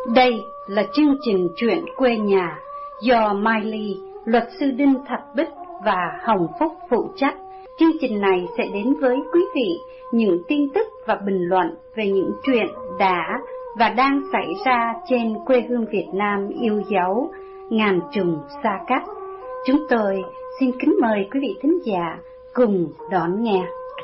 Đây là chương trình Chuyện quê nhà do Mai Ly, luật sư Đinh Thạch Bích và Hồng Phúc phụ trách. Chương trình này sẽ đến với quý vị những tin tức và bình luận về những chuyện đã và đang xảy ra trên quê hương Việt Nam yêu dấu, ngàn trùng xa cách. Chúng tôi xin kính mời quý vị thính giả cùng đón nghe.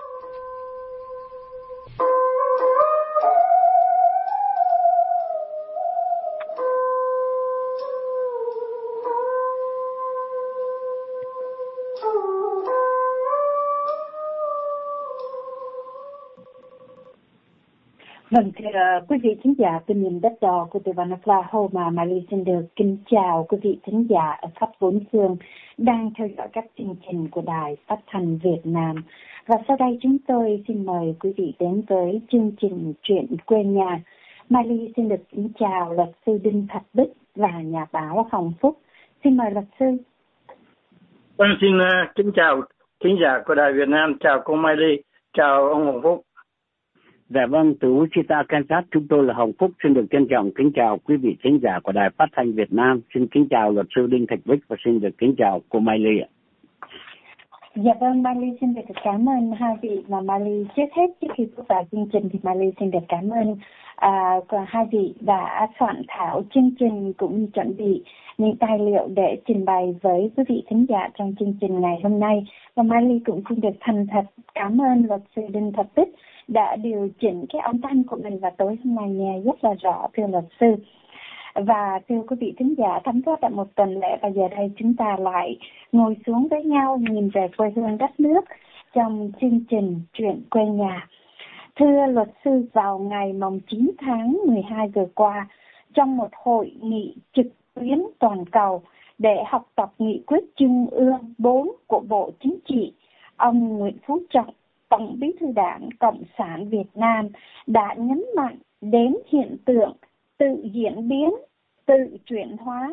Vâng, thưa quý vị thính giả từ miền đất đỏ của tiểu bang Oklahoma, Mai Ly xin được kính chào quý vị thính giả ở khắp bốn phương đang theo dõi các chương trình của Đài Phát thanh Việt Nam. Và sau đây chúng tôi xin mời quý vị đến với chương trình Chuyện quê nhà. Mai Ly xin được kính chào luật sư Đinh Thạch Bích và nhà báo Hồng Phúc. Xin mời luật sư. Vâng, xin kính chào thính giả của Đài Việt Nam, chào cô Mai Ly, chào ông Hồng Phúc. Dạ vâng, từ Wichita, Kansas, chúng tôi là Hồng Phúc, xin được trân trọng kính chào quý vị thính giả của Đài Phát thanh Việt Nam. Xin kính chào luật sư Đinh Thạch Bích và xin được kính chào cô Mai Ly ạ. Dạ vâng, Mai Ly xin được cảm ơn hai vị. Mà Mai Ly trước hết trước khi bước vào chương trình thì Mai Ly xin được cảm ơn hai vị đã soạn thảo chương trình cũng như chuẩn bị những tài liệu để trình bày với quý vị thính giả trong chương trình ngày hôm nay. Và Mai Ly cũng xin được thành thật cảm ơn luật sư Đinh Thạch Bích đã điều chỉnh cái âm thanh của mình và tối hôm nay nghe rất là rõ, thưa luật sư. Và thưa quý vị thính giả, thấm thoát đã một tuần lễ và giờ đây chúng ta lại ngồi xuống với nhau nhìn về quê hương đất nước trong chương trình Chuyện quê nhà. Thưa luật sư, vào ngày 9 tháng 12 vừa qua, trong một hội nghị trực tuyến toàn cầu để học tập nghị quyết Trung ương 4 của Bộ Chính trị, ông Nguyễn Phú Trọng, Tổng Bí thư Đảng Cộng sản Việt Nam đã nhấn mạnh đến hiện tượng tự diễn biến, tự chuyển hóa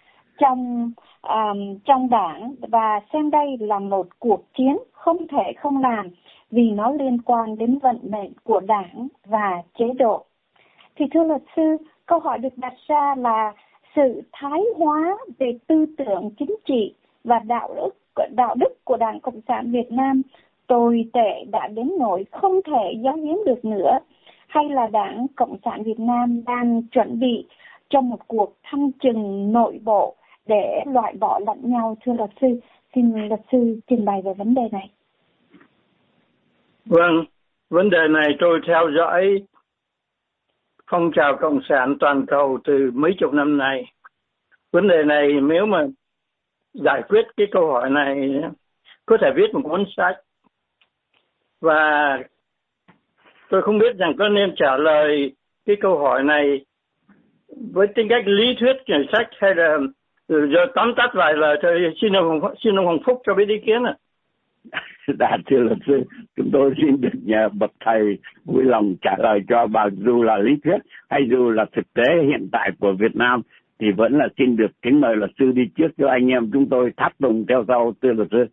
trong đảng và xem đây là một cuộc chiến không thể không làm vì nó liên quan đến vận mệnh của đảng và chế độ. Thì thưa luật sư, câu hỏi được đặt ra là sự thái hóa về tư tưởng chính trị và đạo đức của Đảng Cộng sản Việt Nam tồi tệ đã đến nỗi không thể giấu giếm được nữa, hay là Đảng Cộng sản Việt Nam đang chuẩn bị cho một cuộc thăm chừng nội bộ để loại bỏ lẫn nhau? Thưa luật sư, xin luật sư trình bày về vấn đề này. Vâng, vấn đề này tôi theo dõi phong trào Cộng sản toàn cầu từ mấy chục năm nay. Vấn đề này nếu mà giải quyết cái câu hỏi này có thể viết một cuốn sách. Và tôi không biết rằng có nên trả lời cái câu hỏi này với tính cách lý thuyết giải sách hay là giờ tóm tắt vài lời thôi. Xin ông Hồng Phúc cho biết ý kiến ạ. Dạ thưa luật sư, chúng tôi xin được nhờ bậc thầy vui lòng trả lời cho, bà dù là lý thuyết hay dù là thực tế hiện tại của Việt Nam thì vẫn là xin được kính mời luật sư đi trước cho anh em chúng tôi tháp tùng theo sau, thưa luật sư.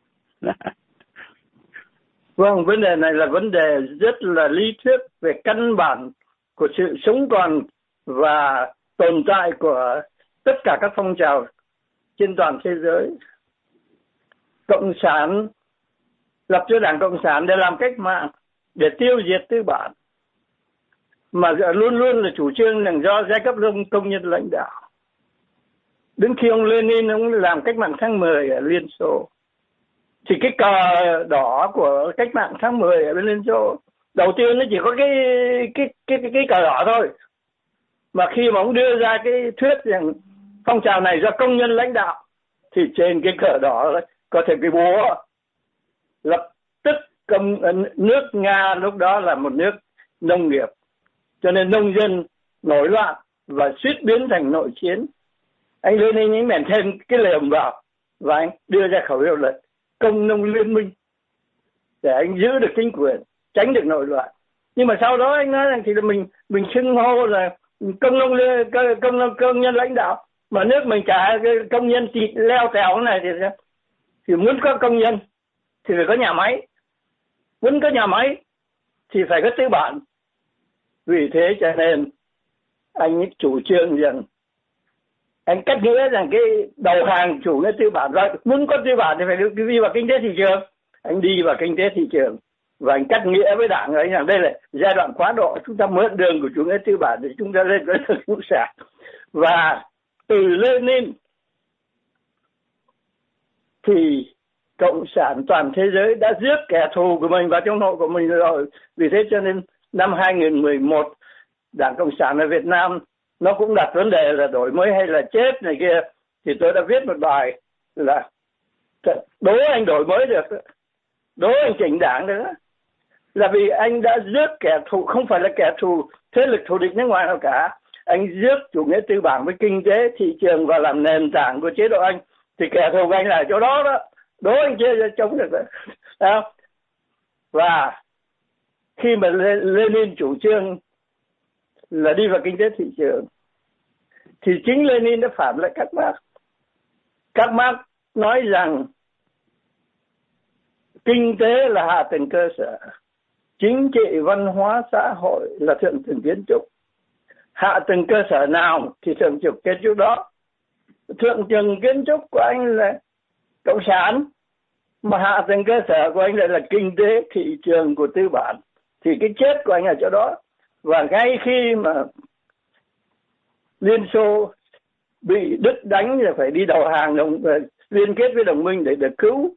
Vâng, vấn đề này là vấn đề rất là lý thuyết về căn bản của sự sống còn và tồn tại của tất cả các phong trào trên toàn thế giới. Cộng sản lập cho Đảng Cộng sản để làm cách mạng, để tiêu diệt tư bản, mà luôn luôn là chủ trương là do giai cấp công nhân lãnh đạo. Đến khi ông Lenin ông làm cách mạng tháng 10 ở Liên Xô, thì cái cờ đỏ của cách mạng tháng 10 ở bên Liên Xô đầu tiên nó chỉ có cái cờ đỏ thôi. Mà khi mà ông đưa ra cái thuyết rằng phong trào này do công nhân lãnh đạo thì trên cái cờ đỏ có thể cái búa. Lập tức nước Nga lúc đó là một nước nông nghiệp, cho nên nông dân nổi loạn và suýt biến thành nội chiến. Anh Lenin anh bèn thêm cái liềm vào và anh đưa ra khẩu hiệu là công nông liên minh để anh giữ được chính quyền, tránh được nội loạn. Nhưng mà sau đó anh nói rằng thì mình xưng hô là công nhân lãnh đạo, mà nước mình cả công nhân thì leo tèo này thì muốn có công nhân thì phải có nhà máy, muốn có nhà máy thì phải có tư bản. Vì thế cho nên anh ấy chủ trương rằng anh cắt nghĩa rằng cái đầu hàng chủ nghĩa tư bản, và muốn có tư bản thì phải đi vào kinh tế thị trường. Anh đi vào kinh tế thị trường và anh cắt nghĩa với đảng ấy rằng đây là giai đoạn quá độ, chúng ta mượn đường của chủ nghĩa tư bản để chúng ta lên với cộng sản. Và từ Lenin thì cộng sản toàn thế giới đã rước kẻ thù của mình vào trong nội của mình rồi. Vì thế cho nên năm 2011 Đảng Cộng sản ở Việt Nam nó cũng đặt vấn đề là đổi mới hay là chết này kia, thì tôi đã viết một bài là đố anh đổi mới được, đố anh chỉnh đảng nữa, là vì anh đã rước kẻ thù, không phải là kẻ thù thế lực thù địch nước ngoài nào cả, anh rước chủ nghĩa tư bản với kinh tế thị trường và làm nền tảng của chế độ anh, thì kẻ thù của anh là chỗ đó đó, đố anh chưa chống được đó. Và khi mà Lenin chủ trương là đi vào kinh tế thị trường thì chính Lenin đã phản lại các Marx. Các Marx nói rằng kinh tế là hạ tầng cơ sở, chính trị, văn hóa, xã hội là thượng tầng kiến trúc. Hạ tầng cơ sở nào thì thượng tầng kiến trúc đó. Thượng tầng kiến trúc của anh là cộng sản, mà hạ tầng cơ sở của anh lại là kinh tế thị trường của tư bản. Thì cái chết của anh ở chỗ đó. Và ngay khi mà Liên Xô bị Đức đánh rồi phải đi đầu hàng liên kết với đồng minh để được cứu,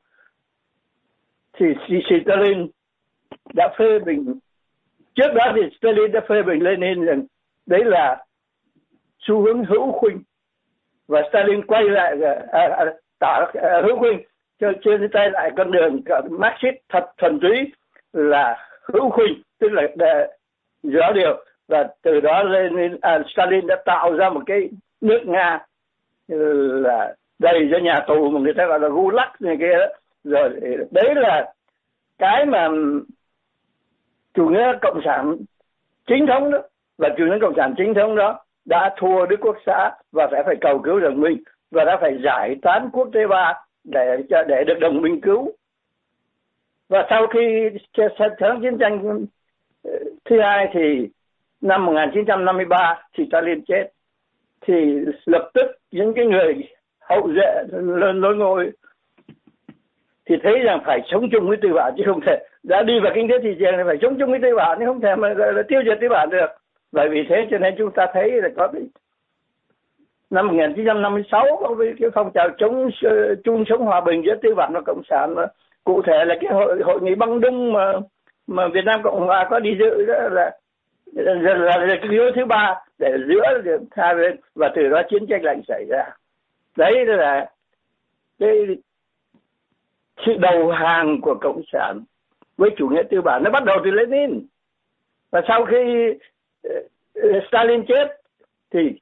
thì Stalin đã phê bình. Trước đó thì Stalin đã phê bình Lenin rằng đấy là xu hướng hữu khuynh, và Stalin quay lại tả hữu khuynh trên tay lại con đường Marxist thật thuần túy là hữu khuynh, tức là rõ điều. Và từ đó Stalin đã tạo ra một cái nước Nga là đầy cho nhà tù mà người ta gọi là Gulag này kia đó. Rồi đấy là cái mà chủ nghĩa cộng sản chính thống đó, và chủ nghĩa cộng sản chính thống đó đã thua Đức Quốc xã và sẽ phải cầu cứu đồng minh, và đã phải giải tán quốc tế ba để được đồng minh cứu. Và sau khi tháng chiến tranh thứ hai thì năm 1953 thì Stalin chết, thì lập tức những cái người hậu duệ lên nối ngôi thì thấy rằng phải sống chung với tư bản, chứ không thể đã đi vào kinh tế thị trường thì phải sống chung với tư bản, chứ không thể mà là tiêu diệt tư bản được. Bởi vì thế cho nên chúng ta thấy là có năm 1956 có cái phong trào chung sống hòa bình giữa tư bản và cộng sản, mà cụ thể là cái hội nghị Băng Đung mà Việt Nam Cộng Hòa có đi dự, đó là cái yếu thứ ba để giữa hai bên, và từ đó chiến tranh lạnh xảy ra. Đấy là cái sự đầu hàng của cộng sản với chủ nghĩa tư bản, nó bắt đầu từ Lenin. Và sau khi Stalin chết thì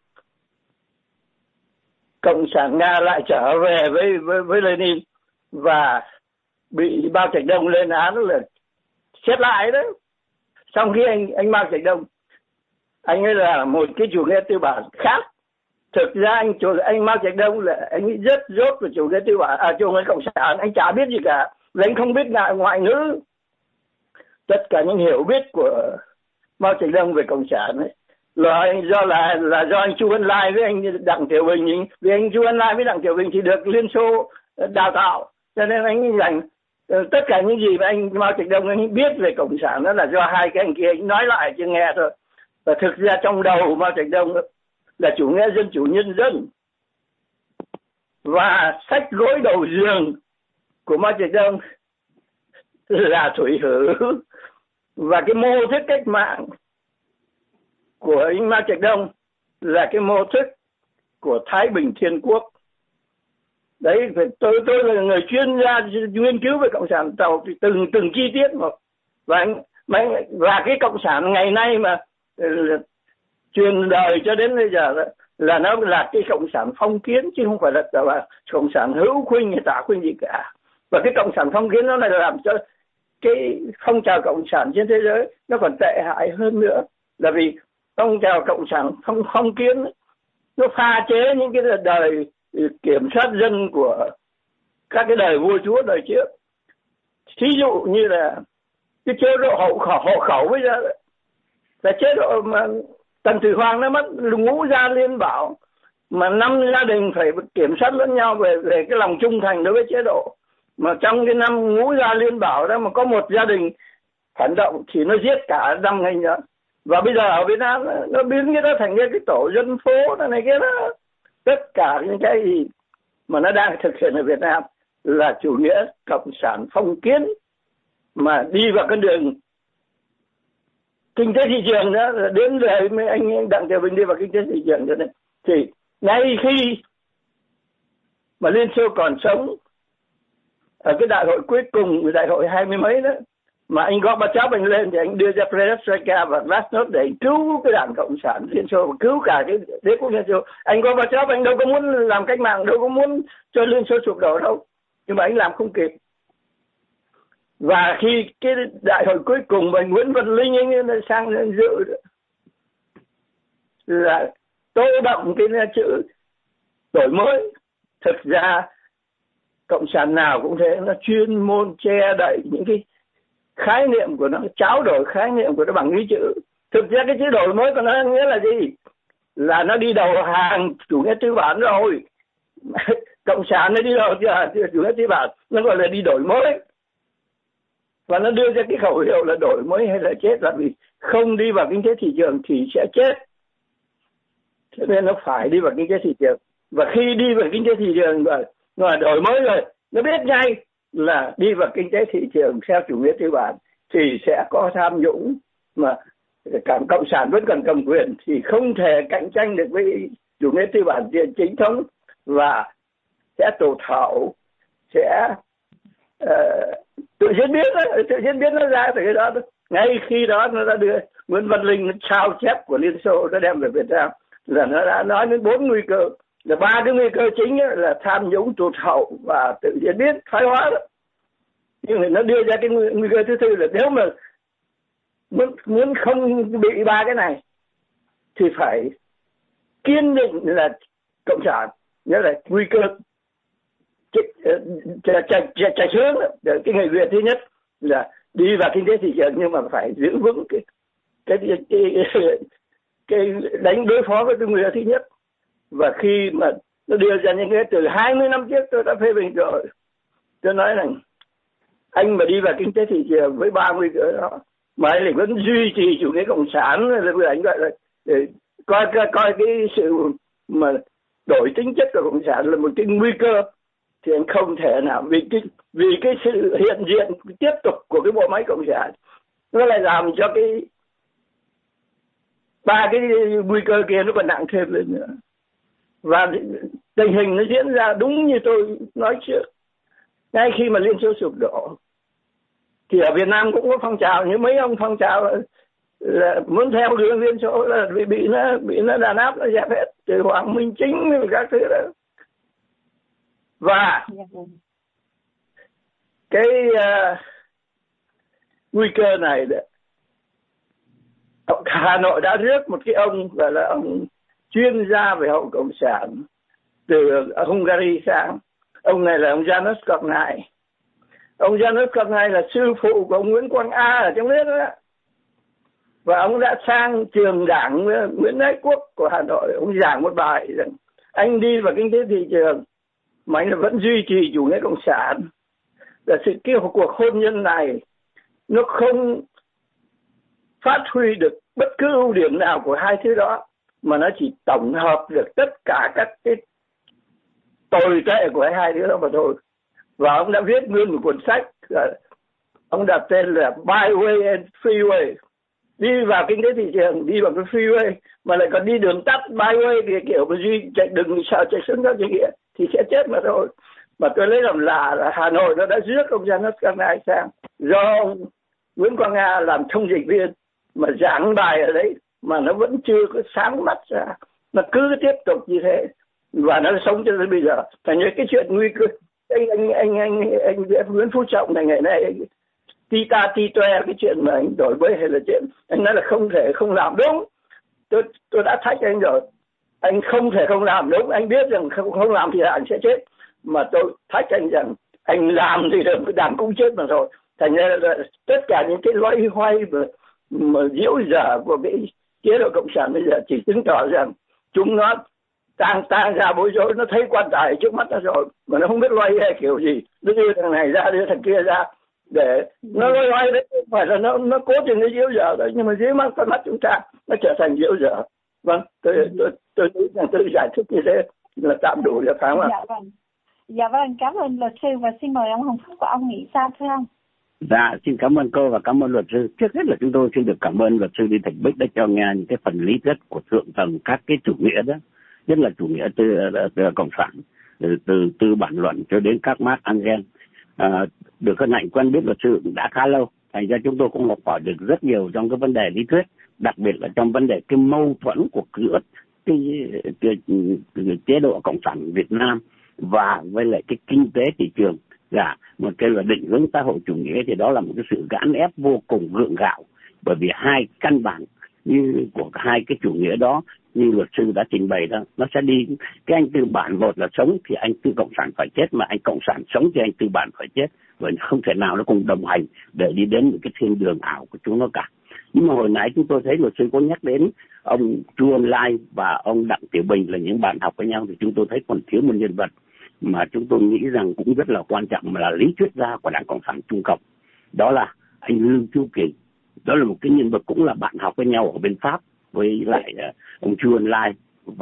cộng sản Nga lại trở về với Lenin và bị Mao Trạch Đông lên án là xét lại đó. Xong khi anh Mao Trạch Đông, anh ấy là một cái chủ nghĩa tư bản khác. Thực ra anh Mao Trạch Đông là anh ấy rất dốt về chủ nghĩa tư bản, chủ nghĩa cộng sản, anh chả biết gì cả, vì anh không biết ngoại ngữ. Tất cả những hiểu biết của Mao Trạch Đông về cộng sản ấy là do anh Chu Ân Lai với anh Đặng Tiểu Bình. Vì anh Chu Ân Lai với Đặng Tiểu Bình thì được Liên Xô đào tạo, cho nên anh dành tất cả những gì mà anh Mao Trạch Đông anh biết về cộng sản đó là do hai cái anh kia anh nói lại chứ nghe thôi. Và thực ra trong đầu Mao Trạch Đông là chủ nghĩa dân chủ nhân dân. Và sách gối đầu giường của Mao Trạch Đông là thủy hử. Và cái mô thức cách mạng của anh Mao Trạch Đông là cái mô thức của Thái Bình Thiên Quốc. Đấy, tôi là người chuyên gia nghiên cứu về cộng sản tàu từng chi tiết một. Và cái cộng sản ngày nay mà truyền đời cho đến bây giờ là nó là cái cộng sản phong kiến, chứ không phải là cộng sản hữu khuynh hay tả khuynh gì cả. Và cái cộng sản phong kiến nó là làm cho cái phong trào cộng sản trên thế giới nó còn tệ hại hơn nữa, là vì phong trào cộng sản phong kiến nó pha chế những cái đời kiểm soát dân của các cái đời vua chúa đời trước. Thí dụ như là cái chế độ hộ khẩu bây giờ là chế độ mà Tần Thủy Hoàng nó mất ngũ gia liên bảo, mà 5 gia đình phải kiểm soát lẫn nhau về cái lòng trung thành đối với chế độ. Mà trong cái năm ngũ gia liên bảo đó mà có một gia đình phản động thì nó giết cả 5 người nữa. Và bây giờ ở Việt Nam nó biến cái đó thành cái tổ dân phố này kia đó. Tất cả những cái gì mà nó đang thực hiện ở Việt Nam là chủ nghĩa cộng sản phong kiến, mà đi vào con đường kinh tế thị trường đó, đến rồi mấy anh Đặng Tiểu Bình đi vào kinh tế thị trường rồi đấy. Thì ngay khi mà Liên Xô còn sống, ở cái đại hội cuối cùng, đại hội 20 mấy đó, mà anh Gorbachev anh lên thì anh đưa ra Perestroika và Glasnost để cứu cái đảng Cộng sản Liên Xô và cứu cả cái đế quốc Liên Xô. Anh Gorbachev anh đâu có muốn làm cách mạng, đâu có muốn cho Liên Xô sụp đổ đâu, nhưng mà anh làm không kịp. Và khi cái đại hội cuối cùng mà Nguyễn Văn Linh anh sang dự là tô đậm cái chữ đổi mới. Thực ra cộng sản nào cũng thế, nó chuyên môn che đậy những cái khái niệm của nó, tráo đổi khái niệm của nó bằng cái chữ. Thực ra cái chữ đổi mới của nó nghĩa là gì? Là nó đi đầu hàng chủ nghĩa tư bản rồi. Cộng sản nó đi đầu chủ nghĩa tư bản, nó gọi là đi đổi mới. Và nó đưa ra cái khẩu hiệu là đổi mới hay là chết, là vì không đi vào kinh tế thị trường thì sẽ chết. Cho nên nó phải đi vào kinh tế thị trường. Và khi đi vào kinh tế thị trường và đổi mới rồi, nó biết ngay là đi vào kinh tế thị trường theo chủ nghĩa tư bản thì sẽ có tham nhũng, mà cộng sản vẫn còn cầm quyền thì không thể cạnh tranh được với chủ nghĩa tư bản chính thống, và sẽ tụt hậu, sẽ tự diễn biến nó ra từ cái đó. Ngay khi đó nó đã đưa Nguyễn Văn Linh sao chép của Liên Xô nó đem về Việt Nam, là nó đã nói đến 4 nguy cơ, là 3 cái nguy cơ chính là tham nhũng, tụt hậu và tự diễn biến thoái hóa đó. Nhưng mà nó đưa ra cái nguy cơ thứ tư là nếu mà muốn không bị 3 cái này thì phải kiên định là cộng sản, nghĩa là nguy cơ chạy hướng. Cái người Việt thứ nhất là đi vào kinh tế thị trường nhưng mà phải giữ vững cái đánh đối phó với cái nguy cơ thứ nhất. Và khi mà nó đưa ra những cái từ 20 năm trước tôi đã phê bình rồi, tôi nói rằng anh mà đi vào kinh tế thị trường với 3 nguy cơ đó mà anh lại vẫn duy trì chủ nghĩa cộng sản, là anh gọi là để coi cái sự mà đổi tính chất của cộng sản là một cái nguy cơ, thì anh không thể nào, vì cái sự hiện diện tiếp tục của cái bộ máy cộng sản nó lại làm cho cái 3 cái nguy cơ kia nó còn nặng thêm lên nữa. Và tình hình nó diễn ra đúng như tôi nói trước. Ngay khi mà Liên Xô sụp đổ thì ở Việt Nam cũng có phong trào, như mấy ông phong trào là muốn theo đường Liên Xô là bị nó đàn áp, nó dẹp hết, từ Hoàng Minh Chính các thứ đó. Và cái nguy cơ này đó, Hà Nội đã rước một cái ông gọi là ông chuyên gia về hậu cộng sản từ Hungary sang. Ông này là ông János Kornai. Ông János Kornai là sư phụ của ông Nguyễn Quang A ở trong nước đó. Và ông đã sang trường đảng Nguyễn Ái Quốc của Hà Nội. Ông giảng một bài rằng anh đi vào kinh tế thị trường mà anh vẫn duy trì chủ nghĩa cộng sản, là sự cuộc hôn nhân này nó không phát huy được bất cứ ưu điểm nào của hai thứ đó, mà nó chỉ tổng hợp được tất cả các cái tồi tệ của hai thứ đó mà thôi. Và ông đã viết nguyên một cuốn sách, ông đặt tên là Byway and Freeway. Đi vào kinh tế thị trường, đi vào cái freeway, mà lại còn đi đường tắt byway thì kiểu mà đừng sợ chạy xuống đó thì sẽ chết mà thôi. Mà tôi lấy làm lạ là Hà Nội nó đã rước ông János Kornai sang, do ông Nguyễn Quang Nga làm thông dịch viên mà giảng bài ở đấy, mà nó vẫn chưa có sáng mắt ra, nó cứ tiếp tục như thế và nó sống cho đến bây giờ. Thành như cái chuyện nguy cơ, anh Nguyễn Phú Trọng này ngày nay ti toe cái chuyện mà anh đổi mới hay là chuyện anh nói là không làm đúng. Tôi đã thách anh rồi, anh không thể không làm đúng, anh biết rằng không làm thì anh sẽ chết, mà tôi thách anh rằng anh làm thì đảng cũng chết mà rồi. Thành ra là tất cả những cái loay hoay mà diễu dở của cái chế độ cộng sản bây giờ chỉ chứng tỏ rằng chúng nó tan ra bối rối, nó thấy quan tài trước mắt nó rồi mà nó không biết loay hay kiểu gì, nó đưa thằng này ra đưa thằng kia ra để nó loay đấy, không phải là nó cố tình nó diễu dở đấy, nhưng mà dưới con mắt chúng ta nó trở thành diễu dở. Vâng, tôi nghĩ rằng tôi giải thích như thế là tạm đủ rồi phải không ạ? Dạ vâng, cảm ơn luật sư và xin mời ông Hồng Phúc của ông nghĩ sao thưa ông? Dạ, xin cảm ơn cô và cảm ơn luật sư. Trước hết là chúng tôi xin được cảm ơn luật sư Đinh Thạch Bích đã cho nghe những cái phần lý thuyết của thượng tầng các cái chủ nghĩa đó, nhất là chủ nghĩa từ cộng sản, từ bản luận cho đến các Marx Engels. Được hân hạnh quen biết luật sư đã khá lâu, thành ra chúng tôi cũng học hỏi được rất nhiều trong cái vấn đề lý thuyết, đặc biệt là trong vấn đề cái mâu thuẫn của giữa cái chế độ cộng sản Việt Nam và với lại cái kinh tế thị trường. Dạ, một cái là định hướng xã hội chủ nghĩa thì đó là một cái sự gán ép vô cùng gượng gạo, bởi vì hai căn bản như của hai cái chủ nghĩa đó như luật sư đã trình bày đó, nó sẽ đi cái anh tư bản một là sống thì anh tư cộng sản phải chết, mà anh cộng sản sống thì anh tư bản phải chết, bởi không thể nào nó cùng đồng hành để đi đến một cái thiên đường ảo của chúng nó cả. Nhưng mà hồi nãy chúng tôi thấy luật sư có nhắc đến ông Chu Ân Lai và ông Đặng Tiểu Bình là những bạn học với nhau, thì chúng tôi thấy còn thiếu một nhân vật mà chúng tôi nghĩ rằng cũng rất là quan trọng, mà là lý thuyết gia của Đảng Cộng sản Trung Cộng, đó là anh Lưu Chu Kỳ. Đó là một cái nhân vật cũng là bạn học với nhau ở bên Pháp với lại ông Chu Ân Lai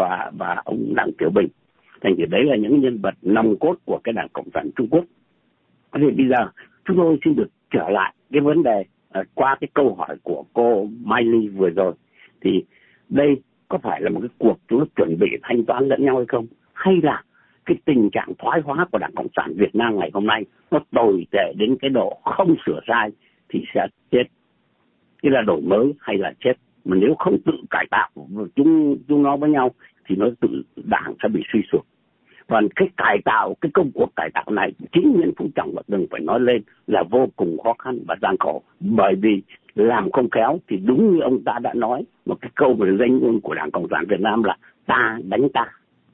và ông Đặng Tiểu Bình. Thành thì đấy là những nhân vật nòng cốt của cái Đảng Cộng sản Trung Quốc. Thì bây giờ chúng tôi xin được trở lại cái vấn đề qua cái câu hỏi của cô Mai Ly vừa rồi, thì đây có phải là một cái cuộc chúng nó chuẩn bị thanh toán lẫn nhau hay không, hay là cái tình trạng thoái hóa của Đảng Cộng sản Việt Nam ngày hôm nay nó tồi tệ đến cái độ không sửa sai thì sẽ chết, như là đổi mới hay là chết. Mà nếu không tự cải tạo chúng nó với nhau thì nó tự đảng sẽ bị suy sụp. Và cái cải tạo, cái công cuộc cải tạo này chính Nguyễn Phú Trọng và đừng phải nói lên là vô cùng khó khăn và gian khổ, bởi vì làm không khéo thì đúng như ông ta đã nói một cái câu về danh ngôn của Đảng Cộng sản Việt Nam là ta đánh ta.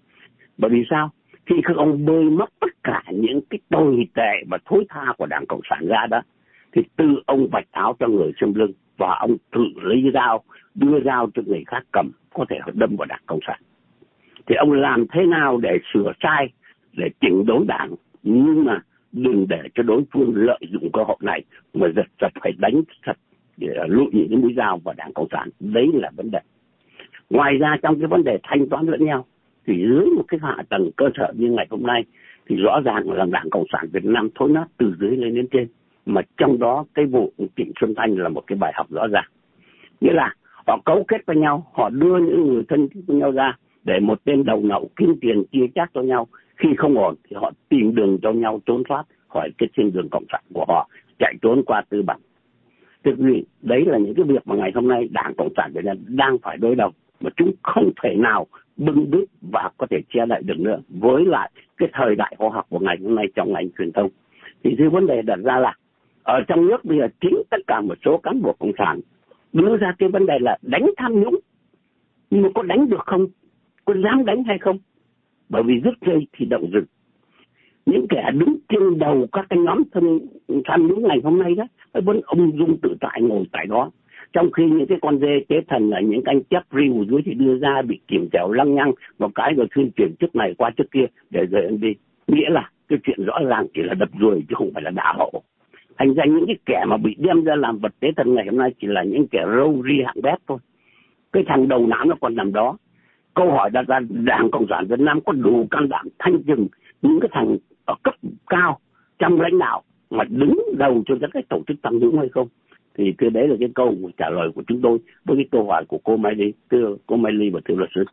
Bởi vì sao? Khi các ông bơi mất tất cả những cái tồi tệ và thối tha của Đảng Cộng sản ra đó, thì từ ông vạch áo cho người xâm lưng và ông tự lấy dao, đưa dao cho người khác cầm, có thể đâm vào Đảng Cộng sản. Thì ông làm thế nào để sửa sai, để chỉnh đốn đảng, nhưng mà đừng để cho đối phương lợi dụng cơ hội này mà giật phải đánh thật để lụi những cái mũi dao vào Đảng Cộng sản. Đấy là vấn đề. Ngoài ra trong cái vấn đề thanh toán lẫn nhau thì dưới một cái hạ tầng cơ sở như ngày hôm nay thì rõ ràng là Đảng Cộng sản Việt Nam thối nát từ dưới lên đến trên, mà trong đó cái vụ Trịnh Xuân Thanh là một cái bài học rõ ràng. Nghĩa là họ cấu kết với nhau, họ đưa những người thân với nhau ra để một tên đầu nậu kiếm tiền chia chác cho nhau, khi không ổn thì họ tìm đường cho nhau trốn thoát khỏi cái thiên đường cộng sản của họ, chạy trốn qua tư bản. Thực vì đấy là những cái việc mà ngày hôm nay Đảng Cộng sản Việt Nam đang phải đối đầu, mà chúng không thể nào bưng bít và có thể che đậy được nữa với lại cái thời đại khoa học của ngày hôm nay trong ngành truyền thông. Thì cái vấn đề đặt ra là ở trong nước bây giờ chính tất cả một số cán bộ cộng sản đưa ra cái vấn đề là đánh tham nhũng, nhưng mà có đánh được không, có dám đánh hay không? Bởi vì rút dây thì động rừng. Những kẻ đứng trên đầu các cái nhóm tham nhũng ngày hôm nay đó vẫn ung dung tự tại ngồi tại đó, trong khi những cái con dê tế thần là những anh chấp riu dưới thì đưa ra bị kiểm trèo lăng nhăng một cái rồi thuyên chuyển chức này qua chức kia để rời anh đi. Nghĩa là cái chuyện rõ ràng chỉ là đập ruồi chứ không phải là đả hộ. Thành ra những cái kẻ mà bị đem ra làm vật tế thần ngày hôm nay chỉ là những kẻ râu ri hạng bét thôi. Cái thằng đầu não nó còn nằm đó. Câu hỏi đặt ra Đảng Cộng sản Việt Nam có đủ can đảm thanh trừng những cái thằng ở cấp cao trong lãnh đạo mà đứng đầu cho các cái tổ chức tham nhũng hay không? Thì cái đấy là cái câu trả lời của chúng tôi với cái câu hỏi của cô Mai Ly, thưa cô Mai Ly và thưa luật sư.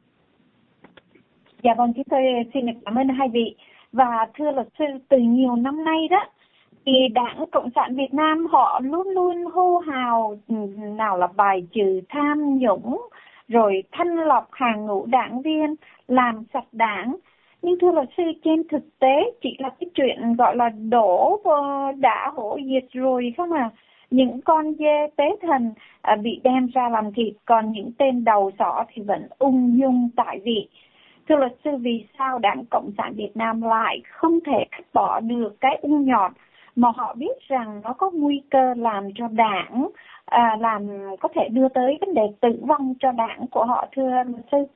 Dạ vâng, chúng tôi xin được cảm ơn hai vị. Và thưa luật sư, từ nhiều năm nay đó thì Đảng Cộng sản Việt Nam họ luôn luôn hô hào nào là bài trừ tham nhũng, rồi thanh lọc hàng ngũ đảng viên, làm sạch đảng. Nhưng thưa luật sư, trên thực tế chỉ là cái chuyện gọi là đổ đã hổ diệt rồi không à. Những con dê tế thần bị đem ra làm thịt, còn những tên đầu sỏ thì vẫn ung dung tại vị. Thưa luật sư, vì sao Đảng Cộng sản Việt Nam lại không thể cắt bỏ được cái ung nhọt mà họ biết rằng nó có nguy cơ làm cho đảng, làm có thể đưa tới vấn đề tử vong cho đảng của họ, thưa luật sư?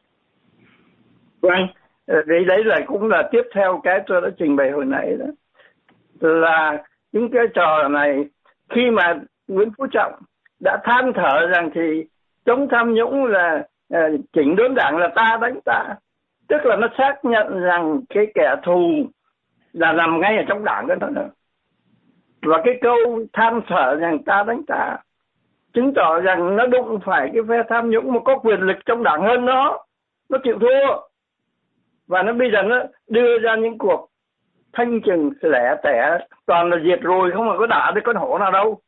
Vâng, đấy là cũng là tiếp theo cái tôi đã trình bày hồi nãy đó, là những cái trò này khi mà Nguyễn Phú Trọng đã than thở rằng thì chống tham nhũng là chỉnh đốn đảng là ta đánh ta, tức là nó xác nhận rằng cái kẻ thù là nằm ngay ở trong đảng đó nữa. Và cái câu than thở rằng ta đánh ta chứng tỏ rằng nó đụng phải cái phe tham nhũng mà có quyền lực trong đảng hơn nó chịu thua. Và nó bây giờ nó đưa ra những cuộc thanh trừng lẻ tẻ, toàn là diệt rồi, không mà có đả được con hổ nào đâu.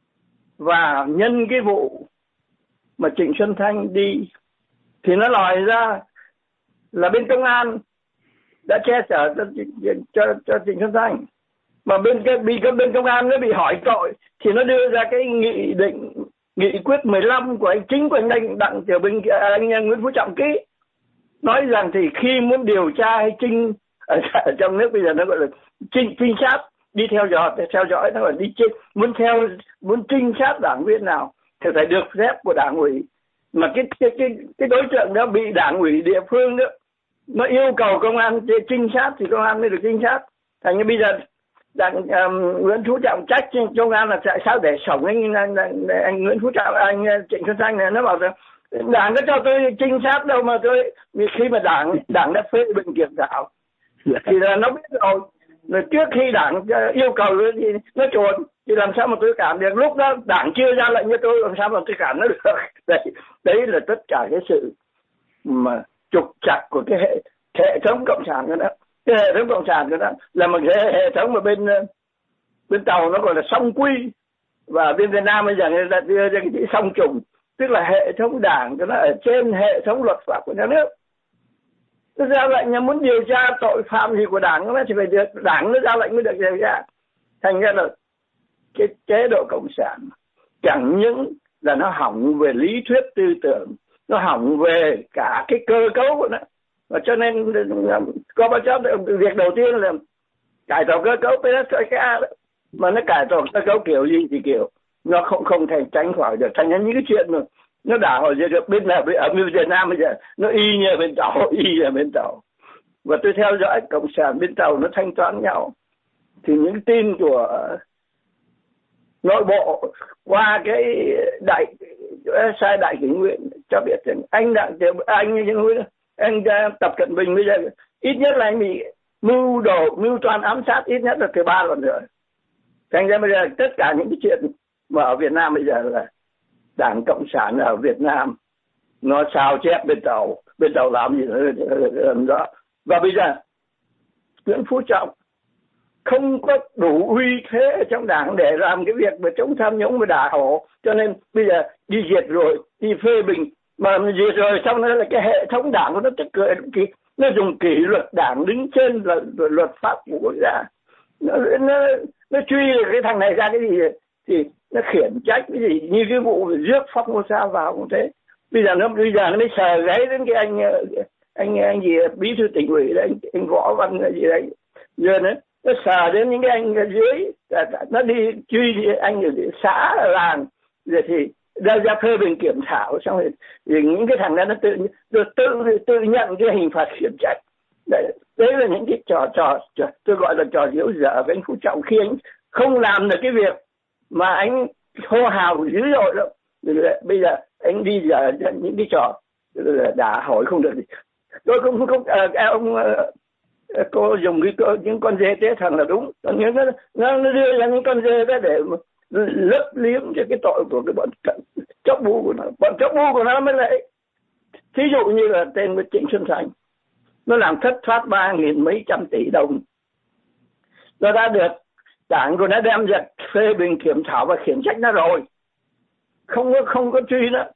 Và nhân cái vụ mà Trịnh Xuân Thanh đi thì nó lòi ra là bên công an đã che chở cho Trịnh Xuân Thanh, mà bên công an nó bị hỏi tội thì nó đưa ra cái nghị quyết 15 của chính của anh Đặng Tiểu Bình, anh Nguyễn Phú Trọng ký, nói rằng thì khi muốn điều tra hay trinh ở trong nước bây giờ nó gọi là trinh sát, đi theo dõi nó gọi đi muốn trinh sát đảng viên nào thì phải được phép của đảng ủy, mà cái đối tượng đó bị đảng ủy địa phương đó nó yêu cầu công an trinh sát thì công an mới được trinh sát. Thành như bây giờ Nguyễn Phú Trọng trách công an là tại sao để sống anh Nguyễn Phú Trọng, anh Trịnh Xuân Thanh này, nó bảo rằng đảng có cho tôi trinh sát đâu mà tôi, khi mà đảng đã phê bình kiểm thảo thì là nó biết rồi. Rồi trước khi đảng yêu cầu thì nó chuồn, thì làm sao mà tôi cản được, lúc đó đảng chưa ra lệnh cho tôi làm sao mà tôi cản nó được. Đấy là tất cả cái sự mà trục trặc của cái hệ thống cộng sản đó. Cái hệ thống cộng sản đó là một cái hệ thống mà bên Tàu nó gọi là song quy, và bên Việt Nam bây giờ người ta đưa ra cái chữ song trùng, tức là hệ thống đảng nó ở trên hệ thống luật pháp của nhà nước. Nó ra lệnh là muốn điều tra tội phạm gì của đảng nó thì phải được đảng nó ra lệnh mới được điều tra. Thành ra là cái chế độ cộng sản chẳng những là nó hỏng về lý thuyết tư tưởng, nó hỏng về cả cái cơ cấu của nó. Và cho nên Gorbachev việc đầu tiên là cải tổ cơ cấu PSK, mà nó cải tổ cơ cấu kiểu gì thì kiểu nó không thể tránh khỏi được. Thành ra những cái chuyện mà nó đảo hồi được bên nào ở Việt Nam bây giờ nó y như bên Tàu. Và tôi theo dõi cộng sản bên Tàu nó thanh toán nhau, thì những tin của nội bộ qua cái sai đại kỷ nguyện cho biết rằng anh Tập Cận Bình bây giờ ít nhất là anh bị mưu toan ám sát ít nhất là từ 3 lần rồi. Thành ra bây giờ tất cả những cái chuyện mà ở Việt Nam bây giờ là Đảng Cộng sản ở Việt Nam nó sao chép bên Tàu làm gì đó. Và bây giờ Nguyễn Phú Trọng không có đủ uy thế trong đảng để làm cái việc mà chống tham nhũng và đả hổ, cho nên bây giờ đi diệt rồi, đi phê bình, mà diệt rồi xong nó là cái hệ thống đảng của nó tức cười, nó dùng kỷ luật đảng đứng trên là luật pháp của quốc gia, nó truy cái thằng này ra cái gì thì nó khiển trách cái gì, như cái vụ rước Formosa vào cũng thế. Bây giờ nó mới sờ gáy đến cái anh gì bí thư tỉnh ủy đấy, anh Võ Văn gì đấy, giờ nó sờ đến những cái anh ở dưới, nó đi truy anh ở xã ở làng, rồi thì ra phê bình kiểm thảo, xong rồi những cái thằng đó nó tự nhận cái hình phạt khiển trách. Đấy là những cái trò tôi gọi là trò diễu dở với anh Phú Trọng, khi anh không làm được cái việc mà anh hô hào dữ dội đâu. Bây giờ anh đi giờ những cái trò đã hỏi không được gì. Tôi không ông cô dùng những con dê tế thần là đúng, nó đưa ra những con dê đó để lấp liếm cho cái tội của cái bọn chóc bu của nó. Bọn chóc bu của nó mới lại, thí dụ như là tên của Trịnh Xuân Thanh, nó làm thất thoát 3.000 mấy trăm tỷ đồng, nó đã được đảng của nó đem ra phê bình kiểm thảo và khiển trách nó rồi, không có truy nữa,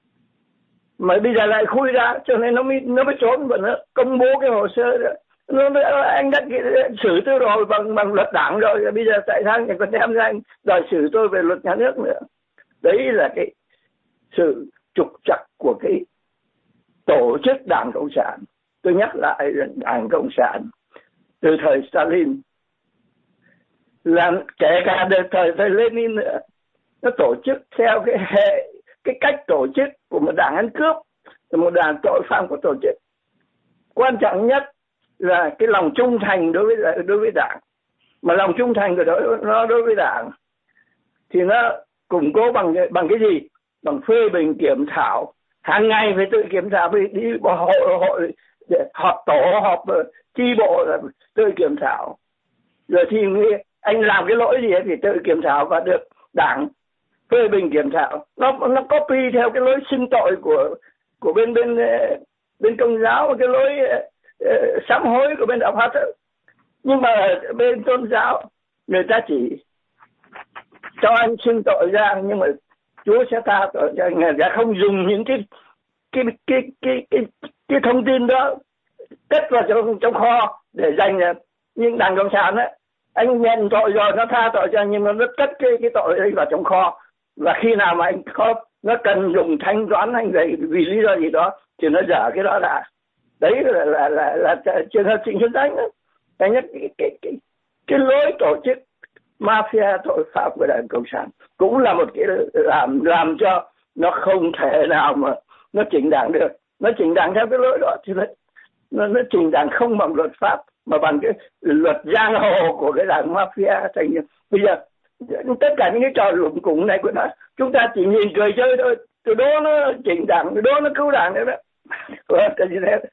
mà bây giờ lại khui ra, cho nên nó mới trốn và nó công bố cái hồ sơ đó. Anh đã xử tôi rồi bằng luật đảng rồi, bây giờ tại sao anh còn đem ra anh đòi xử tôi về luật nhà nước nữa? Đấy là cái sự trục trặc của cái tổ chức Đảng Cộng sản. Tôi nhắc lại Đảng Cộng sản từ thời Stalin là kể cả thời Lenin nữa, nó tổ chức theo cái cách tổ chức của một đảng ăn cướp, một đảng tội phạm có tổ chức. Quan trọng nhất là cái lòng trung thành đối với đảng, mà lòng trung thành của nó đối với đảng thì nó củng cố bằng cái gì? Bằng phê bình kiểm thảo, hàng ngày phải tự kiểm thảo, phải đi hội họp tổ, họp chi bộ là tự kiểm thảo. Rồi thì anh làm cái lỗi gì thì tự kiểm thảo và được đảng phê bình kiểm thảo. Nó copy theo cái lối xưng tội của bên Công giáo và cái lối sám hối của bên đạo Phật. Nhưng mà bên tôn giáo người ta chỉ cho anh xưng tội ra, nhưng mà Chúa sẽ tha tội cho anh. Người ta không dùng những cái thông tin đó cất vào trong kho để dành ra. Nhưng Đảng Cộng sản á, anh nhận tội rồi nó tha tội cho anh, nhưng mà nó cất cái tội ấy vào trong kho, và khi nào mà anh có nó cần dùng thanh toán anh vì lý do gì đó thì nó dở cái đó ra. Đấy là trường hợp Trịnh Xuân Thanh đó. Anh nhất cái lối tổ chức mafia tội phạm của Đảng Cộng sản cũng là một cái làm cho nó không thể nào mà nó chỉnh đảng được. Nó chỉnh đảng theo cái lối đó thì nó chỉnh đảng không bằng luật pháp mà bằng cái luật giang hồ của cái đảng mafia. Thành bây giờ tất cả những cái trò lủng củng này của nó chúng ta chỉ nhìn cười chơi thôi, từ đó nó chỉnh đảng, từ đó nó cứu đảng đấy đó. Cái gì thế?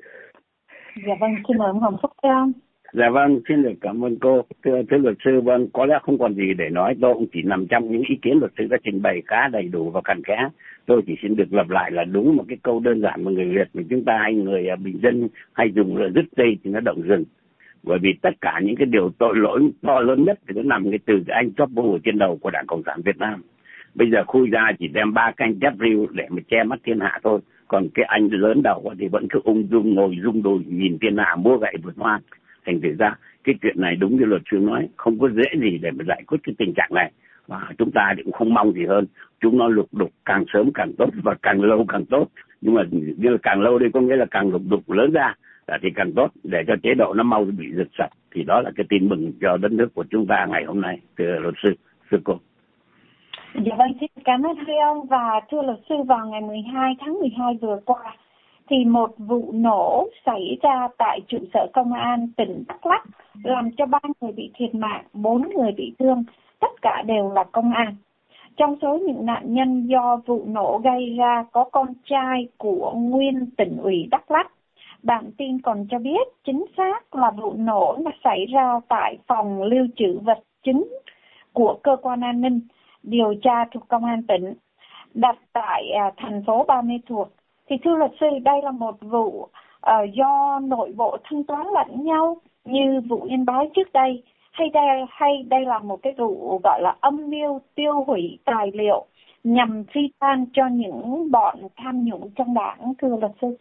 Dạ vâng, xin mời ông Hồng Phúc theo. Dạ vâng, xin được cảm ơn cô. Thưa luật sư, vâng, có lẽ không còn gì để nói. Tôi cũng chỉ nằm trong những ý kiến luật sư đã trình bày khá đầy đủ và cặn kẽ. Tôi chỉ xin được lặp lại là đúng một cái câu đơn giản mà người Việt mà chúng ta hay người bình dân hay dùng là dứt dây thì nó động rừng. Bởi vì tất cả những cái điều tội lỗi to lớn nhất thì nó nằm cái từ cái anh chóp bu ở trên đầu của Đảng Cộng sản Việt Nam. Bây giờ khui ra chỉ đem 3 canh chép riu để mà che mắt thiên hạ thôi. Còn cái anh lớn đầu thì vẫn cứ ung dung ngồi rung đùi nhìn thiên hạ mua gậy vượt hoa. Thành thử ra cái chuyện này đúng như luật sư nói, không có dễ gì để mà giải quyết cái tình trạng này. Và chúng ta cũng không mong gì hơn. Chúng nó lục đục càng sớm càng tốt và càng lâu càng tốt. Nhưng mà như là càng lâu đây có nghĩa là càng lục đục lớn ra thì càng tốt, để cho chế độ nó mau bị diệt sạch. Thì đó là cái tin mừng cho đất nước của chúng ta ngày hôm nay. Thưa luật sư cô. Dạ vâng, xin cảm ơn thưa ông. Và thưa luật sư, vào ngày 12 tháng 12 vừa qua thì một vụ nổ xảy ra tại trụ sở công an tỉnh Đắk Lắk làm cho 3 người bị thiệt mạng, 4 người bị thương, tất cả đều là công an. Trong số những nạn nhân do vụ nổ gây ra có con trai của nguyên tỉnh ủy Đắk Lắk. Bản tin còn cho biết chính xác là vụ nổ đã xảy ra tại phòng lưu trữ vật chứng của cơ quan an ninh điều tra thuộc công an tỉnh đặt tại thành phố Ba Mê Thuột. Thì thưa luật sư, đây là một vụ do nội bộ thanh toán lẫn nhau như vụ Yên Bái trước đây, hay đây là một cái vụ gọi là âm mưu tiêu hủy tài liệu nhằm phi tan cho những bọn tham nhũng trong đảng, thưa luật sư?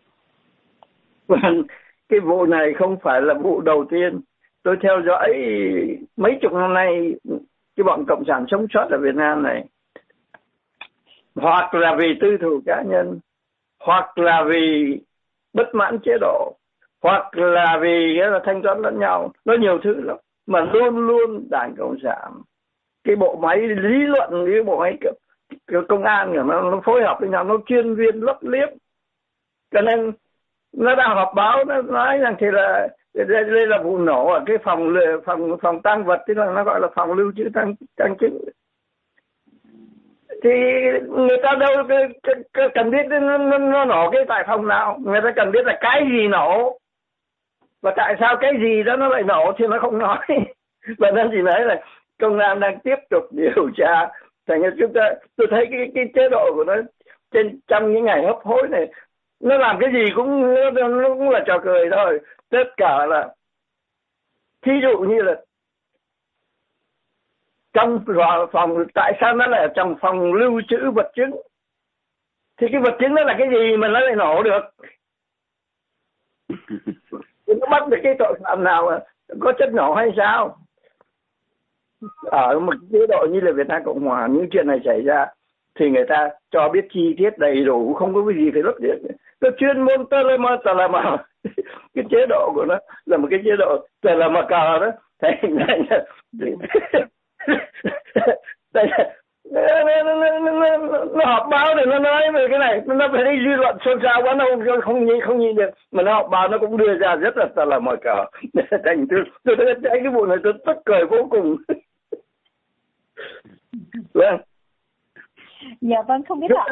Cái vụ này không phải là vụ đầu tiên. Tôi theo dõi mấy chục năm nay cái bọn cộng sản sống sót ở Việt Nam này, hoặc là vì tư thù cá nhân, hoặc là vì bất mãn chế độ, hoặc là vì thanh toán lẫn nhau, nó nhiều thứ lắm, mà luôn luôn Đảng Cộng sản, cái bộ máy lý luận, cái bộ máy công an của nó phối hợp với nhau, nó chuyên viên lấp liếm. Cho nên nó đang họp báo, nó nói rằng thì là đây là vụ nổ ở cái phòng tang vật, tức là nó gọi là phòng lưu trữ tang chứng. Thì người ta đâu cần biết nó nổ cái tại phòng nào, người ta cần biết là cái gì nổ và tại sao cái gì đó nó lại nổ thì nó không nói. Và nên chỉ nói là công an đang tiếp tục điều tra. Thành ra tôi thấy cái chế độ của nó trong những ngày hấp hối này, nó làm cái gì cũng là trò cười thôi. Tất cả là thí dụ như là trong phòng, tại sao nó lại trong phòng lưu trữ vật chứng, thì cái vật chứng đó là cái gì mà nó lại nổ được? Nó bắt được cái tội phạm nào mà có chất nổ hay sao? Ở một chế độ như là Việt Nam Cộng Hòa, những chuyện này xảy ra thì người ta cho biết chi tiết đầy đủ, không có cái gì phải lấp liếm. Nó chuyên môn tờ là mà cái chế độ của nó là một cái chế độ tờ là mà cờ đó. Nó họp báo thì nó nói về cái này, nó phải đi dư luận xôn xao quá, nó không nhìn được, mà nó họp báo nó cũng đưa ra rất là mỏi cỡ. Thành tôi thấy cái vụ này tôi tức cười vô cùng. Vâng. Dạ vâng, không biết là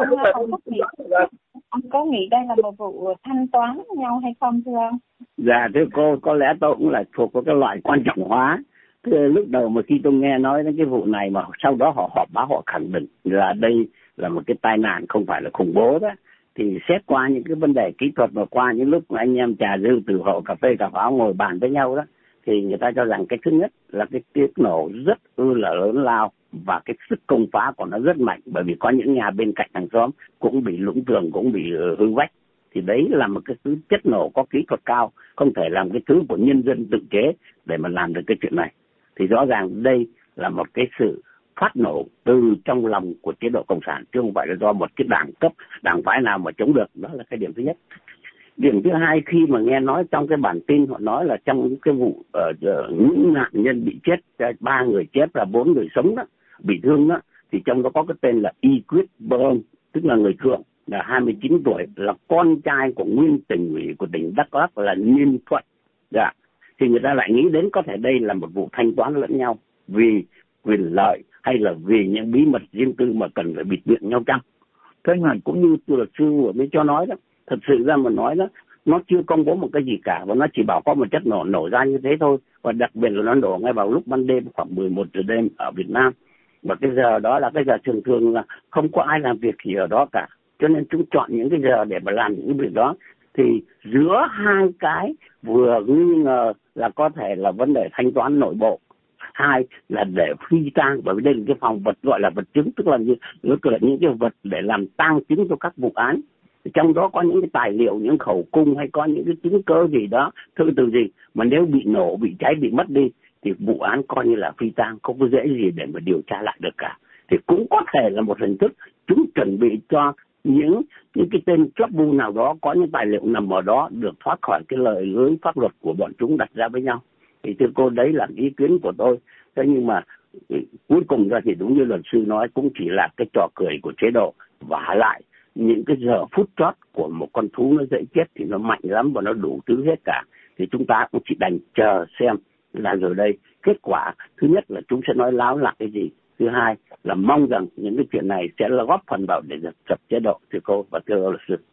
ông có nghĩ đây là một vụ thanh toán nhau hay không thưa ông? Dạ thưa cô, có lẽ tôi cũng là thuộc vào cái loại quan trọng hóa. Thế lúc đầu mà khi tôi nghe nói đến cái vụ này mà sau đó họ họp báo họ khẳng định là đây là một cái tai nạn không phải là khủng bố đó, thì xét qua những cái vấn đề kỹ thuật và qua những lúc mà anh em trà dư từ hộ cà phê cà pháo ngồi bàn với nhau đó, thì người ta cho rằng cái thứ nhất là cái tiếng nổ rất là lớn lao và cái sức công phá của nó rất mạnh, bởi vì có những nhà bên cạnh hàng xóm cũng bị lũng tường, cũng bị hư vách. Thì đấy là một cái thứ chất nổ có kỹ thuật cao, không thể làm cái thứ của nhân dân tự chế để mà làm được cái chuyện này. Thì rõ ràng đây là một cái sự phát nổ từ trong lòng của chế độ cộng sản, chứ không phải là do một cái đảng cấp, đảng phái nào mà chống được. Đó là cái điểm thứ nhất. Điểm thứ hai, khi mà nghe nói trong cái bản tin họ nói là trong những cái vụ những nạn nhân bị chết, 3 người chết và 4 người sống đó, bị thương đó, thì trong đó có cái tên là Yquit Bron, tức là người thượng, là 29 tuổi, là con trai của nguyên tỉnh ủy của tỉnh Đắk Lắk là Ninh Thuận. Dạ. Thì người ta lại nghĩ đến có thể đây là một vụ thanh toán lẫn nhau vì quyền lợi hay là vì những bí mật riêng tư mà cần phải bịt miệng nhau chăng. Thế mà cũng như luật sư vừa mới cho nói đó, thật sự ra mà nói đó, nó chưa công bố một cái gì cả và nó chỉ bảo có một chất nổ ra như thế thôi, và đặc biệt là nó nổ ngay vào lúc ban đêm khoảng 11 giờ đêm ở Việt Nam, và cái giờ đó là cái giờ thường thường là không có ai làm việc gì ở đó cả, cho nên chúng chọn những cái giờ để mà làm những cái việc đó. Thì giữa hai cái vừa nghi ngờ là có thể là vấn đề thanh toán nội bộ, hai là để phi tang, bởi vì đây là cái phòng vật gọi là vật chứng, tức là những cái vật để làm tang chứng cho các vụ án. Trong đó có những cái tài liệu, những khẩu cung hay có những cái chứng cứ gì đó, thư từ gì mà nếu bị nổ, bị cháy, bị mất đi thì vụ án coi như là phi tang, không có dễ gì để mà điều tra lại được cả. Thì cũng có thể là một hình thức chúng chuẩn bị cho những cái tên chóp bu nào đó có những tài liệu nằm ở đó được thoát khỏi cái lời lưới pháp luật của bọn chúng đặt ra với nhau. Thì thưa cô, đấy là ý kiến của tôi. Thế nhưng mà cuối cùng ra thì đúng như luật sư nói, cũng chỉ là cái trò cười của chế độ, và lại những cái giờ phút chót của một con thú nó dễ chết thì nó mạnh lắm và nó đủ thứ hết cả. Thì chúng ta cũng chỉ đành chờ xem là rồi đây kết quả thứ nhất là chúng sẽ nói láo là cái gì, thứ hai là mong rằng những cái chuyện này sẽ là góp phần vào để dập chế độ. Thưa cô và thưa luật sư.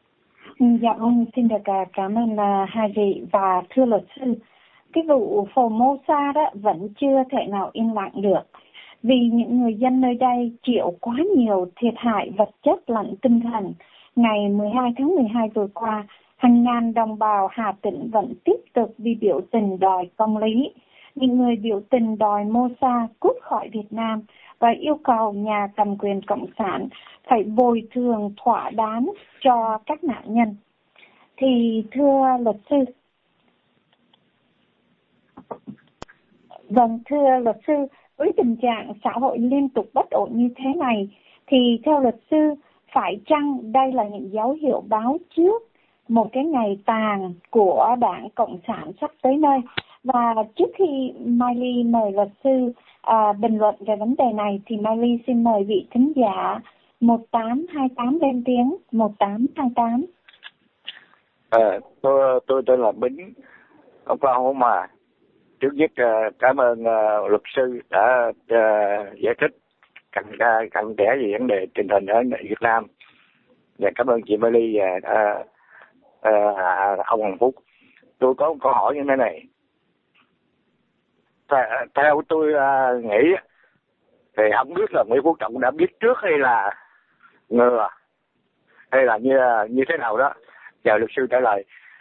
Dạ xin được cảm ơn hai vị. Và thưa luật sư, cái vụ Formosa đó vẫn chưa thể nào im lặng được, vì những người dân nơi đây chịu quá nhiều thiệt hại vật chất lẫn tinh thần. Ngày 12 tháng 12 vừa qua, hàng ngàn đồng bào Hà Tĩnh vẫn tiếp tục đi biểu tình đòi công lý. Những người biểu tình đòi Mosa cút khỏi Việt Nam và yêu cầu nhà cầm quyền cộng sản phải bồi thường thỏa đáng cho các nạn nhân. Thì thưa luật sư, thưa luật sư, với tình trạng xã hội liên tục bất ổn như thế này, thì theo luật sư, phải chăng đây là những dấu hiệu báo trước một cái ngày tàn của Đảng Cộng sản sắp tới nơi? Và trước khi Mai Ly mời luật sư bình luận về vấn đề này, thì Mai Ly xin mời vị thính giả 1828 lên tiếng. 1828. Tôi tên là Bính, Oklahoma. Trước nhất cảm ơn luật sư đã giải thích cặn kẽ về vấn đề tình hình ở Việt Nam, và cảm ơn chị Mai Ly và ông Hoàng Phúc. Tôi có câu hỏi như thế này. Theo tôi nghĩ thì không biết là Nguyễn Phú Trọng đã biết trước hay là ngờ hay là như thế nào đó. Nhờ luật sư trả lời.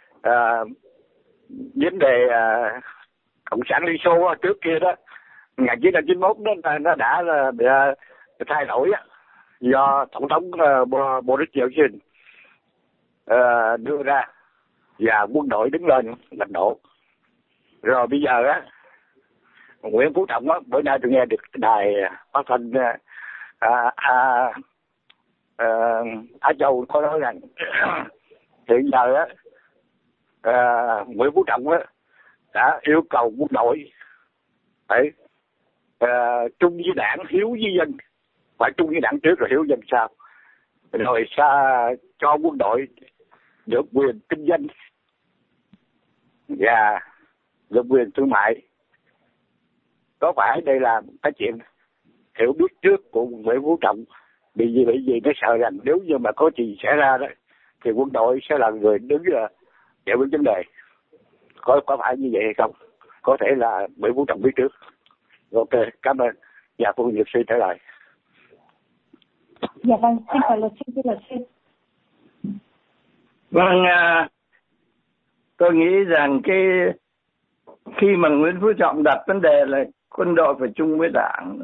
Vấn đề Cộng sản Liên Xô trước kia đó, 1991 đó, nó đã thay đổi do Tổng thống Boris Yeltsin đưa ra và quân đội đứng lên lật đổ. Rồi bây giờ á, Nguyễn Phú Trọng á, bữa nay tôi nghe được đài phát thanh Á Châu có nói rằng hiện giờ á, Nguyễn Phú Trọng á đã yêu cầu quân đội Đấy, trung với đảng, hiếu với dân. Phải trung với đảng trước rồi hiếu dân sau. Rồi cho quân đội được quyền kinh doanh và được quyền thương mại. Có phải đây là cái chuyện hiểu biết trước của Nguyễn Phú Trọng? Bởi vì nó sợ rằng nếu như mà có gì xảy ra đó thì quân đội sẽ là người đứng ra giải quyết vấn đề. Có phải như vậy hay không? Có thể là Nguyễn Phú Trọng biết trước. Ok, cảm ơn. Dạ, cô Nhật Sư trở lại. Dạ vâng, xin chào luật sư, thưa luật sư. Vâng, tôi nghĩ rằng khi mà Nguyễn Phú Trọng đặt vấn đề là quân đội phải chung với đảng,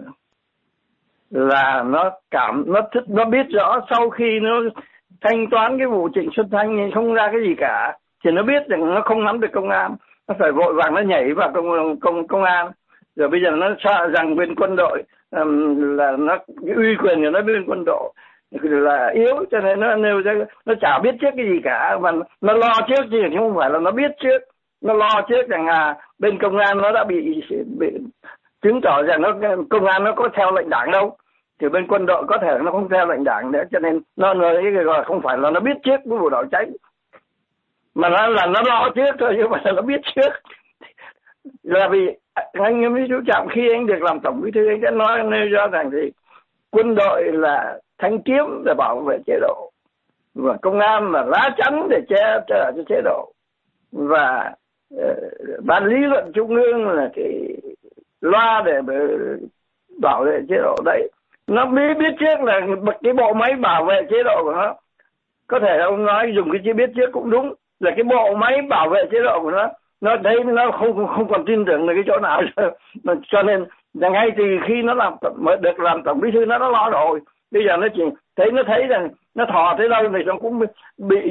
là nó biết rõ sau khi nó thanh toán cái vụ Trịnh Xuân Thanh thì không ra cái gì cả, thì nó biết rằng nó không nắm được công an, nó phải vội vàng nó nhảy vào công an. Rồi bây giờ nó sợ rằng bên quân đội là nó cái uy quyền của nó bên quân đội là yếu, cho nên nó nêu ra nó chả biết trước cái gì cả, mà nó lo trước chứ không phải là nó biết trước. Nó lo trước rằng bên công an nó đã bị chứng tỏ rằng công an nó có theo lệnh đảng đâu, thì bên quân đội có thể nó không theo lệnh đảng nữa, cho nên nó gọi không phải là nó biết trước cái vụ đảo cháy, mà nó lo trước thôi, chứ không phải là nó biết trước. Là vì anh Nguyễn Phú Trọng khi anh được làm tổng bí thư, anh đã nói nêu ra rằng thì quân đội là thanh kiếm để bảo vệ chế độ, và công an là lá chắn để che chở cho chế độ, và ban lý luận trung ương là cái loa để bảo vệ chế độ. Đấy, nó biết trước là cái bộ máy bảo vệ chế độ của nó. Có thể ông nói dùng cái chữ biết trước cũng đúng, là cái bộ máy bảo vệ chế độ của nó thấy nó không còn tin tưởng được cái chỗ nào. Cho nên ngay từ khi nó được làm tổng bí thư nó lo rồi. Bây giờ nó thấy rằng nó thò tới đâu thì nó cũng bị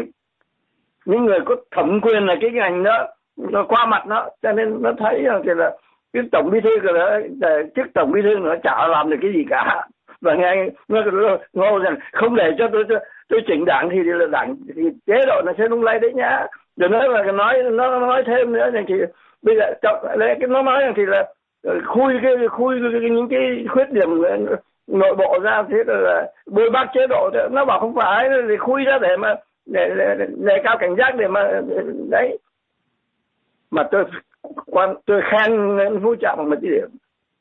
những người có thẩm quyền là cái ngành đó nó qua mặt nó, cho nên nó thấy rằng thì là cái tổng bí thư của nó, chức tổng bí thư nó chả làm được cái gì cả. Và nghe nó ngô rằng không để cho tôi chỉnh đảng thì là đảng thì chế độ nó sẽ lung lay đấy nhá. Rồi nó nói thêm nữa rằng thì bây giờ nó nói rằng thì là khui những cái khuyết điểm nội bộ ra, thế là bôi bác chế độ. Nó bảo không phải, thì khui ra để mà đề cao cảnh giác để mà đấy. Mà tôi khen Nguyễn Phú Trọng một cái điểm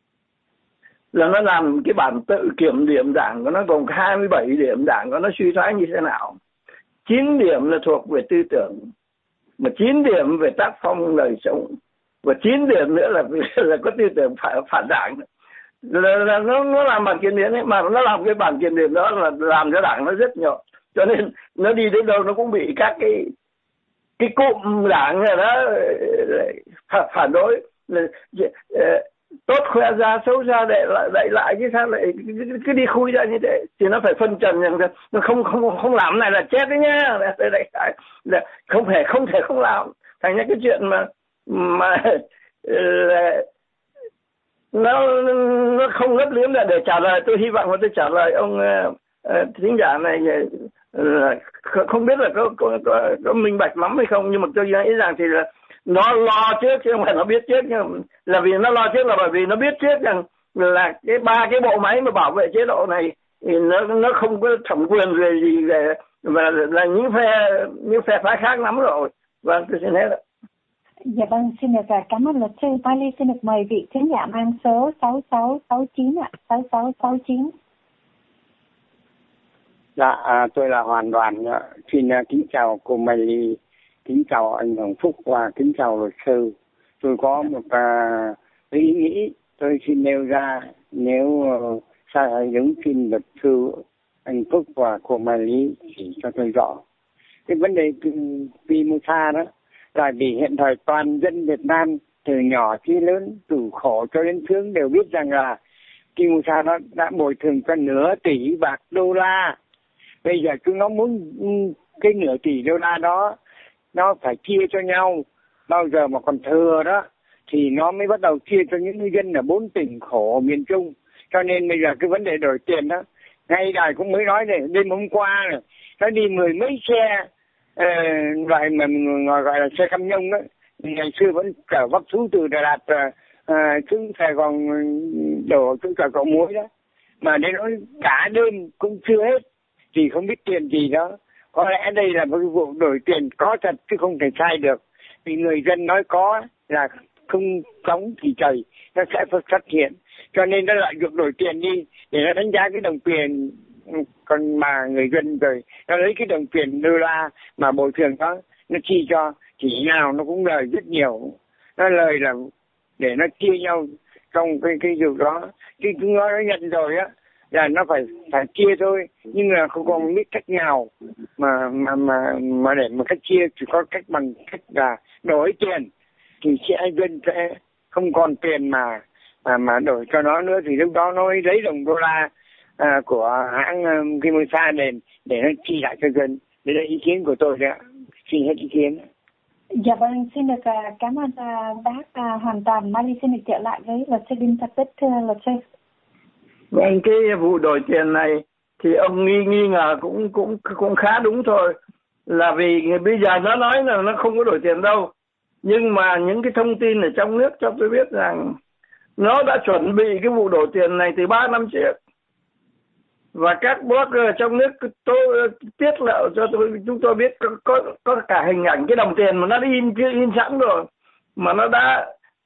là nó làm cái bản tự kiểm điểm đảng của nó gồm 27 điểm đảng của nó suy thoái như thế nào. 9 điểm là thuộc về tư tưởng, mà 9 điểm về tác phong đời sống, và 9 điểm nữa là có tư tưởng phản đảng. Là nó làm bản kiểm điểm ấy, mà nó làm cái bản kiểm điểm đó là làm cho đảng nó rất nhỏ, cho nên nó đi đến đâu nó cũng bị các cái cụm đảng này đó phản đối. Tốt khoe ra, xấu ra đậy lại, chứ sao lại cứ đi khui ra như thế. Thì nó phải phân trần rằng nó không làm này là chết đấy nhá, là không thể không làm. Thành ra cái chuyện mà nó không lấp liếm là để trả lời. Tôi hy vọng là tôi trả lời ông thính giả này không biết là có minh bạch lắm hay không, nhưng mà tôi nghĩ rằng thì là nó lo trước chứ không phải nó biết trước. Nhưng là vì nó lo trước là bởi vì nó biết trước rằng là cái bộ máy mà bảo vệ chế độ này thì nó không có thẩm quyền về gì về, và là những phe phái khác lắm rồi. Vâng, tôi xin hết ạ. Dạ vâng, xin được cảm ơn luật sư. Mai Ly xin được mời vị thính giả mang số 6669 ạ. 6669. Dạ, tôi là Hoàn Đoàn. Xin kính chào cô Mai Ly, kính chào anh Hồng Phúc và kính chào luật sư. Tôi có một ý nghĩ tôi xin nêu ra, nếu sai giống xin luật sư anh Phúc và cô Mai Ly chỉ cho tôi rõ. Cái vấn đề Phongmosa đó là vì hiện thời toàn dân Việt Nam từ nhỏ chí lớn, từ khổ cho đến sướng đều biết rằng là Phongmosa nó đã bồi thường cho nửa tỷ bạc đô la. Bây giờ chúng nó muốn cái nửa tỷ đô la đó nó phải chia cho nhau, bao giờ mà còn thừa đó thì nó mới bắt đầu chia cho những người dân ở 4 tỉnh khổ miền Trung. Cho nên bây giờ cái vấn đề đổi tiền đó, ngay đài cũng mới nói này, đêm hôm qua này, nó đi 10 mấy xe loại mà gọi là xe cam nhông đó, ngày xưa vẫn chở vác thú từ Đà Lạt xuống Sài Gòn đổ xuống Sài Gòn muối đó, mà đến nói cả đêm cũng chưa hết thì không biết tiền gì đó. Có lẽ đây là một cái vụ đổi tiền có thật chứ không thể sai được, vì người dân nói có là không sống thì trời nó sẽ phát hiện, cho nên nó lợi dụng đổi tiền đi để nó đánh giá cái đồng tiền. Còn mà người dân rồi nó lấy cái đồng tiền đô la mà bồi thường đó nó chi cho chỉ nào nó cũng lời rất nhiều, nó lời là để nó chia nhau trong cái vụ đó, chứ chúng nó nhận rồi á là nó phải chia thôi, nhưng là không còn biết cách nào mà để mà cách chia, chỉ có cách bằng cách là đổi tiền thì dân sẽ không còn tiền mà đổi cho nó nữa, thì lúc đó nó mới lấy đồng đô la của hãng Kimosa để nó chi lại cho dân. Đây là ý kiến của tôi đấy ạ. Xin hết ý kiến. Dạ vâng, xin được cảm ơn bác hoàn toàn. Miley xin được trở lại với luật sư Đinh Thạch Bích, thưa luật sư. Vâng, cái vụ đổi tiền này thì ông nghi ngờ cũng khá đúng thôi, là vì bây giờ nó nói là nó không có đổi tiền đâu, nhưng mà những cái thông tin ở trong nước cho tôi biết rằng nó đã chuẩn bị cái vụ đổi tiền này từ 3 năm trước, và các blogger trong nước tôi tiết lộ cho chúng tôi biết có cả hình ảnh cái đồng tiền mà nó in sẵn rồi, mà nó đã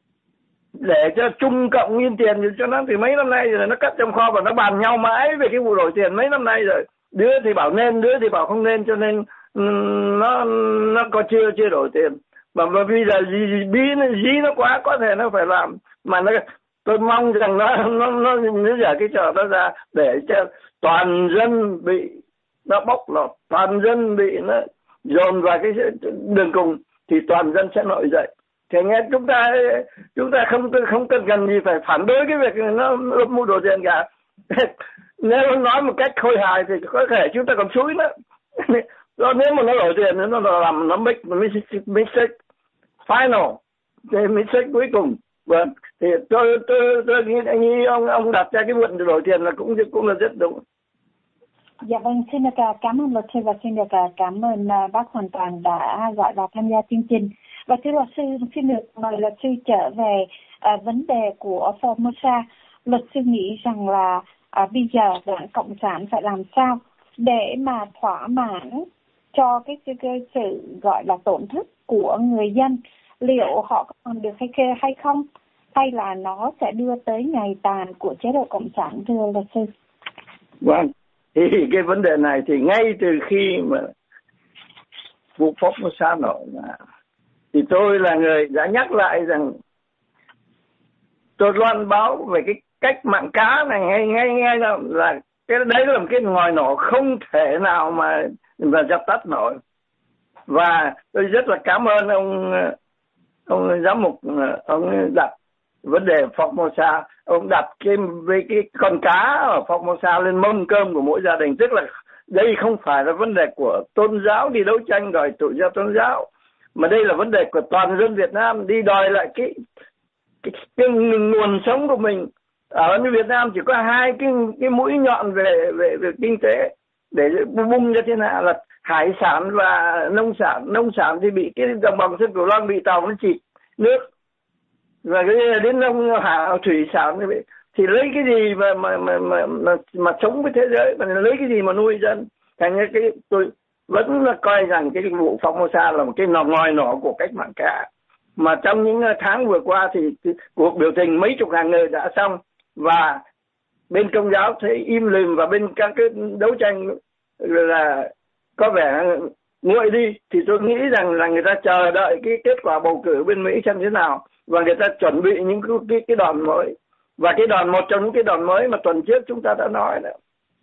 để cho Trung Cộng in tiền cho nó thì mấy năm nay rồi, nó cất trong kho và nó bàn nhau mãi về cái vụ đổi tiền mấy năm nay rồi, đứa thì bảo nên, đứa thì bảo không nên, cho nên nó có chưa đổi tiền. Mà bây giờ dí nó quá, có thể nó phải làm, mà tôi mong rằng nó dở cái trò đó ra để cho toàn dân bị nó bóc lột, toàn dân bị nó dồn vào cái đường cùng thì toàn dân sẽ nổi dậy. Thì nghe chúng ta không cần gì phải phản đối cái việc nó mua đồ tiền cả. Nếu nó nói một cách khôi hài thì có thể chúng ta còn xúi nữa. Nếu mà nó đổi tiền nó làm nó mistake final, cái mistake cuối cùng. Vâng, thì tôi nghĩ ông đặt ra cái vấn đề đổi tiền là cũng là rất đúng. Dạ vâng, xin được cảm ơn luật sư và xin được cảm ơn bác hoàn toàn đã gọi vào tham gia chương trình. Và thưa luật sư, xin được mời luật sư trở về vấn đề của Formosa. Luật sư nghĩ rằng là bây giờ Đảng Cộng sản phải làm sao để mà thỏa mãn cho cái sự gọi là tổn thất của người dân, liệu họ có làm được hay không, hay là nó sẽ đưa tới ngày tàn của chế độ Cộng sản, thưa luật sư? Vâng, thì cái vấn đề này thì ngay từ khi mà vụ Formosa nổ thì tôi là người đã nhắc lại rằng tôi loan báo về cái cách mạng cá này ngay là cái đấy là một cái ngòi nổ không thể nào mà dập tắt nổi. Và tôi rất là cảm ơn ông giám mục, ông đặt vấn đề Formosa, ông đặt với cái con cá ở Formosa lên mâm cơm của mỗi gia đình, tức là đây không phải là vấn đề của tôn giáo đi đấu tranh đòi tự do tôn giáo, mà đây là vấn đề của toàn dân Việt Nam đi đòi lại cái nguồn sống của mình. Ở Việt Nam chỉ có hai cái mũi nhọn về kinh tế để bung ra thiên hạ là hải sản và nông sản. Nông sản thì bị cái đồng bằng sông Cửu Long bị tàu nó chìm nước, và cái đến thủy sản thì lấy cái gì mà sống với thế giới, mà lấy cái gì mà nuôi dân. Thành ra tôi vẫn là coi rằng cái vụ Formosa là một cái ngòi nổ của cách mạng cá. Mà trong những tháng vừa qua thì cuộc biểu tình mấy chục ngàn người đã xong, và bên Công giáo thấy im lìm, và bên các cái đấu tranh là có vẻ nguội đi. Thì tôi nghĩ rằng là người ta chờ đợi cái kết quả bầu cử bên Mỹ xem thế nào, và người ta chuẩn bị những cái đòn mới. Và một trong những cái đòn mới mà tuần trước chúng ta đã nói đó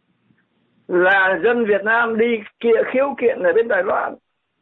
là dân Việt Nam đi khiếu kiện ở bên Đài Loan.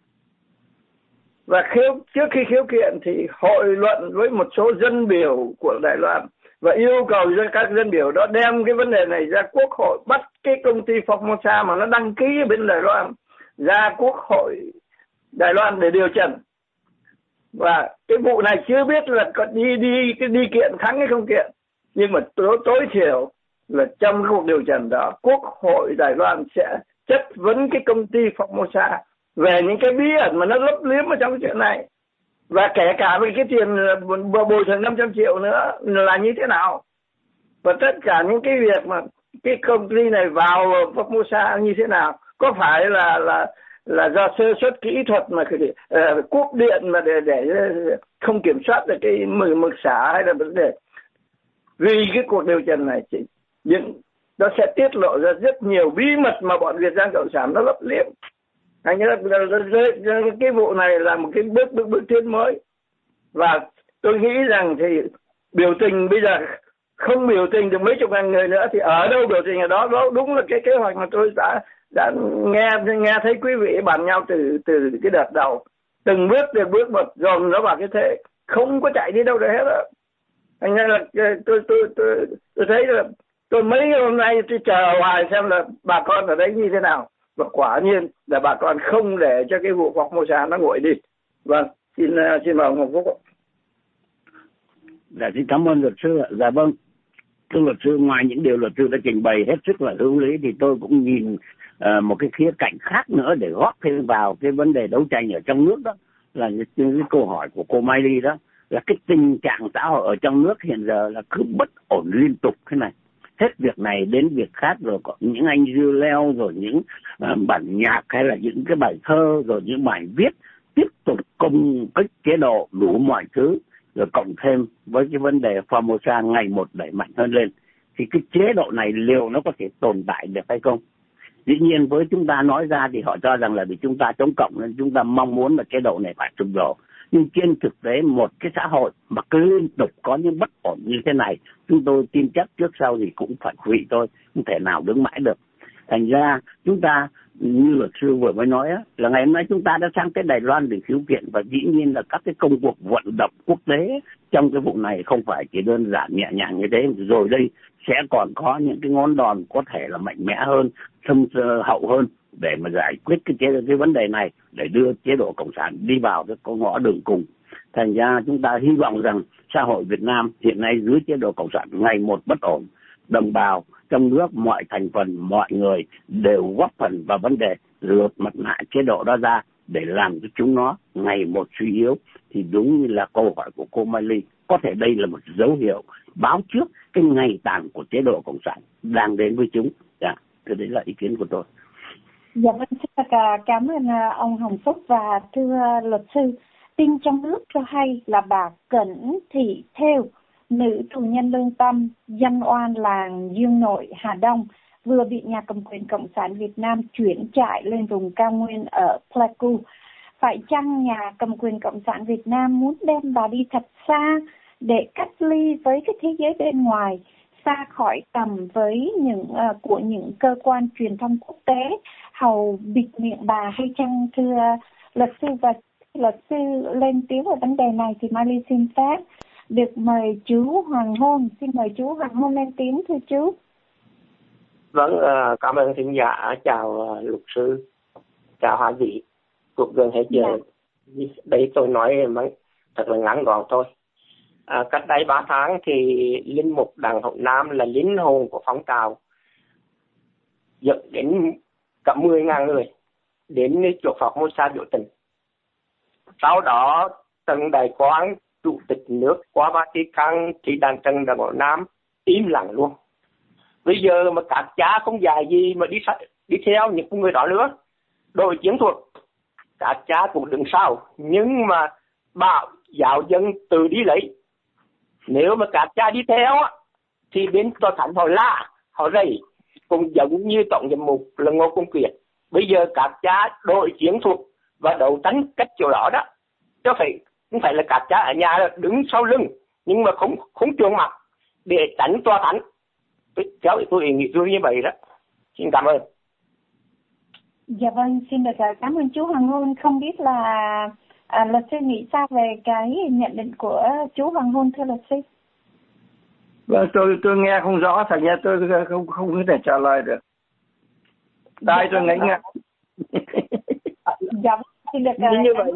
Và trước khi khiếu kiện thì hội luận với một số dân biểu của Đài Loan và yêu cầu cho các dân biểu đó đem cái vấn đề này ra Quốc hội, bắt cái công ty Formosa mà nó đăng ký ở bên Đài Loan ra Quốc hội Đài Loan để điều trần. Và cái vụ này chưa biết là có đi kiện thắng hay không kiện, nhưng mà tối thiểu là trong cái cuộc điều trần đó, Quốc hội Đài Loan sẽ chất vấn cái công ty Formosa về những cái bí ẩn mà nó lấp liếm ở trong cái chuyện này. Và kể cả với cái tiền bồi thường 500 triệu nữa là như thế nào? Và tất cả những cái việc mà cái công ty này vào Formosa như thế nào? Có phải là do sơ suất kỹ thuật mà cúp điện mà để không kiểm soát được cái mực xả, hay là vấn đề vì cái cuộc điều trần này nó sẽ tiết lộ ra rất nhiều bí mật mà bọn Việt Nam Cộng sản nó lấp liếm. Thành ra cái vụ này là một cái bước tiến mới. Và tôi nghĩ rằng thì biểu tình bây giờ không biểu tình được mấy chục ngàn người nữa thì ở đâu biểu tình ở đó. Đó đúng là cái kế hoạch mà tôi đã nghe thấy quý vị bàn nhau từ cái đợt đầu. Từng bước một dồn nó vào cái thế, không có chạy đi đâu được hết đó. Thành ra là tôi thấy là tôi mấy hôm nay tôi chờ hoài xem là bà con ở đấy như thế nào. Và quả nhiên là bà con không để cho cái vụ Formosa nó nguội đi. Vâng, xin mời ông Hồng Phúc. Dạ, xin cảm ơn luật sư ạ. Dạ vâng, thưa luật sư, ngoài những điều luật sư đã trình bày hết sức là hữu lý thì tôi cũng nhìn một cái khía cạnh khác nữa để góp thêm vào cái vấn đề đấu tranh ở trong nước, đó là những cái câu hỏi của cô Mai Ly, đó là cái tình trạng xã hội ở trong nước hiện giờ là cứ bất ổn liên tục thế này, hết việc này đến việc khác, rồi có những anh rêu leo, rồi những bản nhạc hay là những cái bài thơ, rồi những bài viết tiếp tục công kích chế độ đủ mọi thứ, rồi cộng thêm với cái vấn đề Formosa ngày một đẩy mạnh hơn lên, thì cái chế độ này liệu nó có thể tồn tại được hay không? Dĩ nhiên với chúng ta nói ra thì họ cho rằng là vì chúng ta chống cộng nên chúng ta mong muốn là chế độ này phải sụp đổ. Nhưng trên thực tế một cái xã hội mà cứ liên tục có những bất ổn như thế này, chúng tôi tin chắc trước sau thì cũng phải hủy thôi, không thể nào đứng mãi được. Thành ra chúng ta như luật sư vừa mới nói á, là ngày hôm nay chúng ta đã sang tới Đài Loan để khiếu kiện, và dĩ nhiên là các cái công cuộc vận động quốc tế trong cái vụ này không phải chỉ đơn giản nhẹ nhàng như thế. Rồi đây sẽ còn có những cái ngón đòn có thể là mạnh mẽ hơn, thâm hậu hơn để mà giải quyết cái vấn đề này, để đưa chế độ cộng sản đi vào cái ngõ đường cùng. Thành ra chúng ta hy vọng rằng xã hội Việt Nam hiện nay dưới chế độ cộng sản ngày một bất ổn, đồng bào trong nước mọi thành phần mọi người đều góp phần vào vấn đề lột mặt nạ chế độ đó ra để làm cho chúng nó ngày một suy yếu. Thì đúng như là câu hỏi của cô Mai Ly, có thể đây là một dấu hiệu báo trước cái ngày tàn của chế độ cộng sản đang đến với chúng. Dạ, thế đấy là ý kiến của tôi. Dạ vâng, xin cảm ơn ông Hồng Phúc. Và thưa luật sư, tin trong nước cho hay là bà Cẩn Thị Thêu, nữ tù nhân lương tâm, dân oan làng Dương Nội, Hà Đông, vừa bị nhà cầm quyền Cộng sản Việt Nam chuyển trại lên vùng cao nguyên ở Pleiku. Phải chăng nhà cầm quyền Cộng sản Việt Nam muốn đem bà đi thật xa để cách ly với cái thế giới bên ngoài, xa khỏi tầm với của những cơ quan truyền thông quốc tế, hầu bịt miệng bà hay chăng, thưa luật sư? Và luật sư lên tiếng về vấn đề này thì Mai Ly xin phép được mời chú Hoàng Hôn. Xin mời chú Hoàng Hôn lên tiếng, thưa chú. Vâng, cảm ơn thính giả. Chào luật sư, chào hai vị. Cuộc gần hết giờ. Đấy tôi nói thật là ngắn gọn thôi. Cách đây 3 tháng thì linh mục Đặng Hậu Nam là linh hồn của phong trào dẫn đến cả 10.000 người đến chỗ Formosa biểu tình. Sau đó Trần Đại Quang, chủ tịch nước qua Vatican thì đàn Trần Đặng Hậu Nam im lặng luôn. Bây giờ mà các cha không dài gì mà đi theo những người đó nữa, đội chiến thuật các cha cũng đứng sau, nhưng mà bảo giáo dân tự đi lấy. Nếu mà các cha đi theo thì bên tòa thánh họ la, họ rầy, cũng giống như tổng giám mục là Ngô Công Kiệt. Bây giờ các cha đội chiến thuật và đấu tranh cách chỗ đó đó, chứ không phải là các cha ở nhà đứng sau lưng nhưng mà không trường mặt để tránh tòa thánh. Tôi nghĩ tôi như vậy đó. Xin cảm ơn. Dạ vâng, xin được cảm ơn chú Hoàng Hôn. Không biết là luật sư nghĩ sao về cái nhận định của chú Hoàng Hôn, thưa luật sư? Vâng, tôi nghe không rõ, thành ra tôi không có thể trả lời được. Tại tôi ngấy ngại. Dạ, xin được như vậy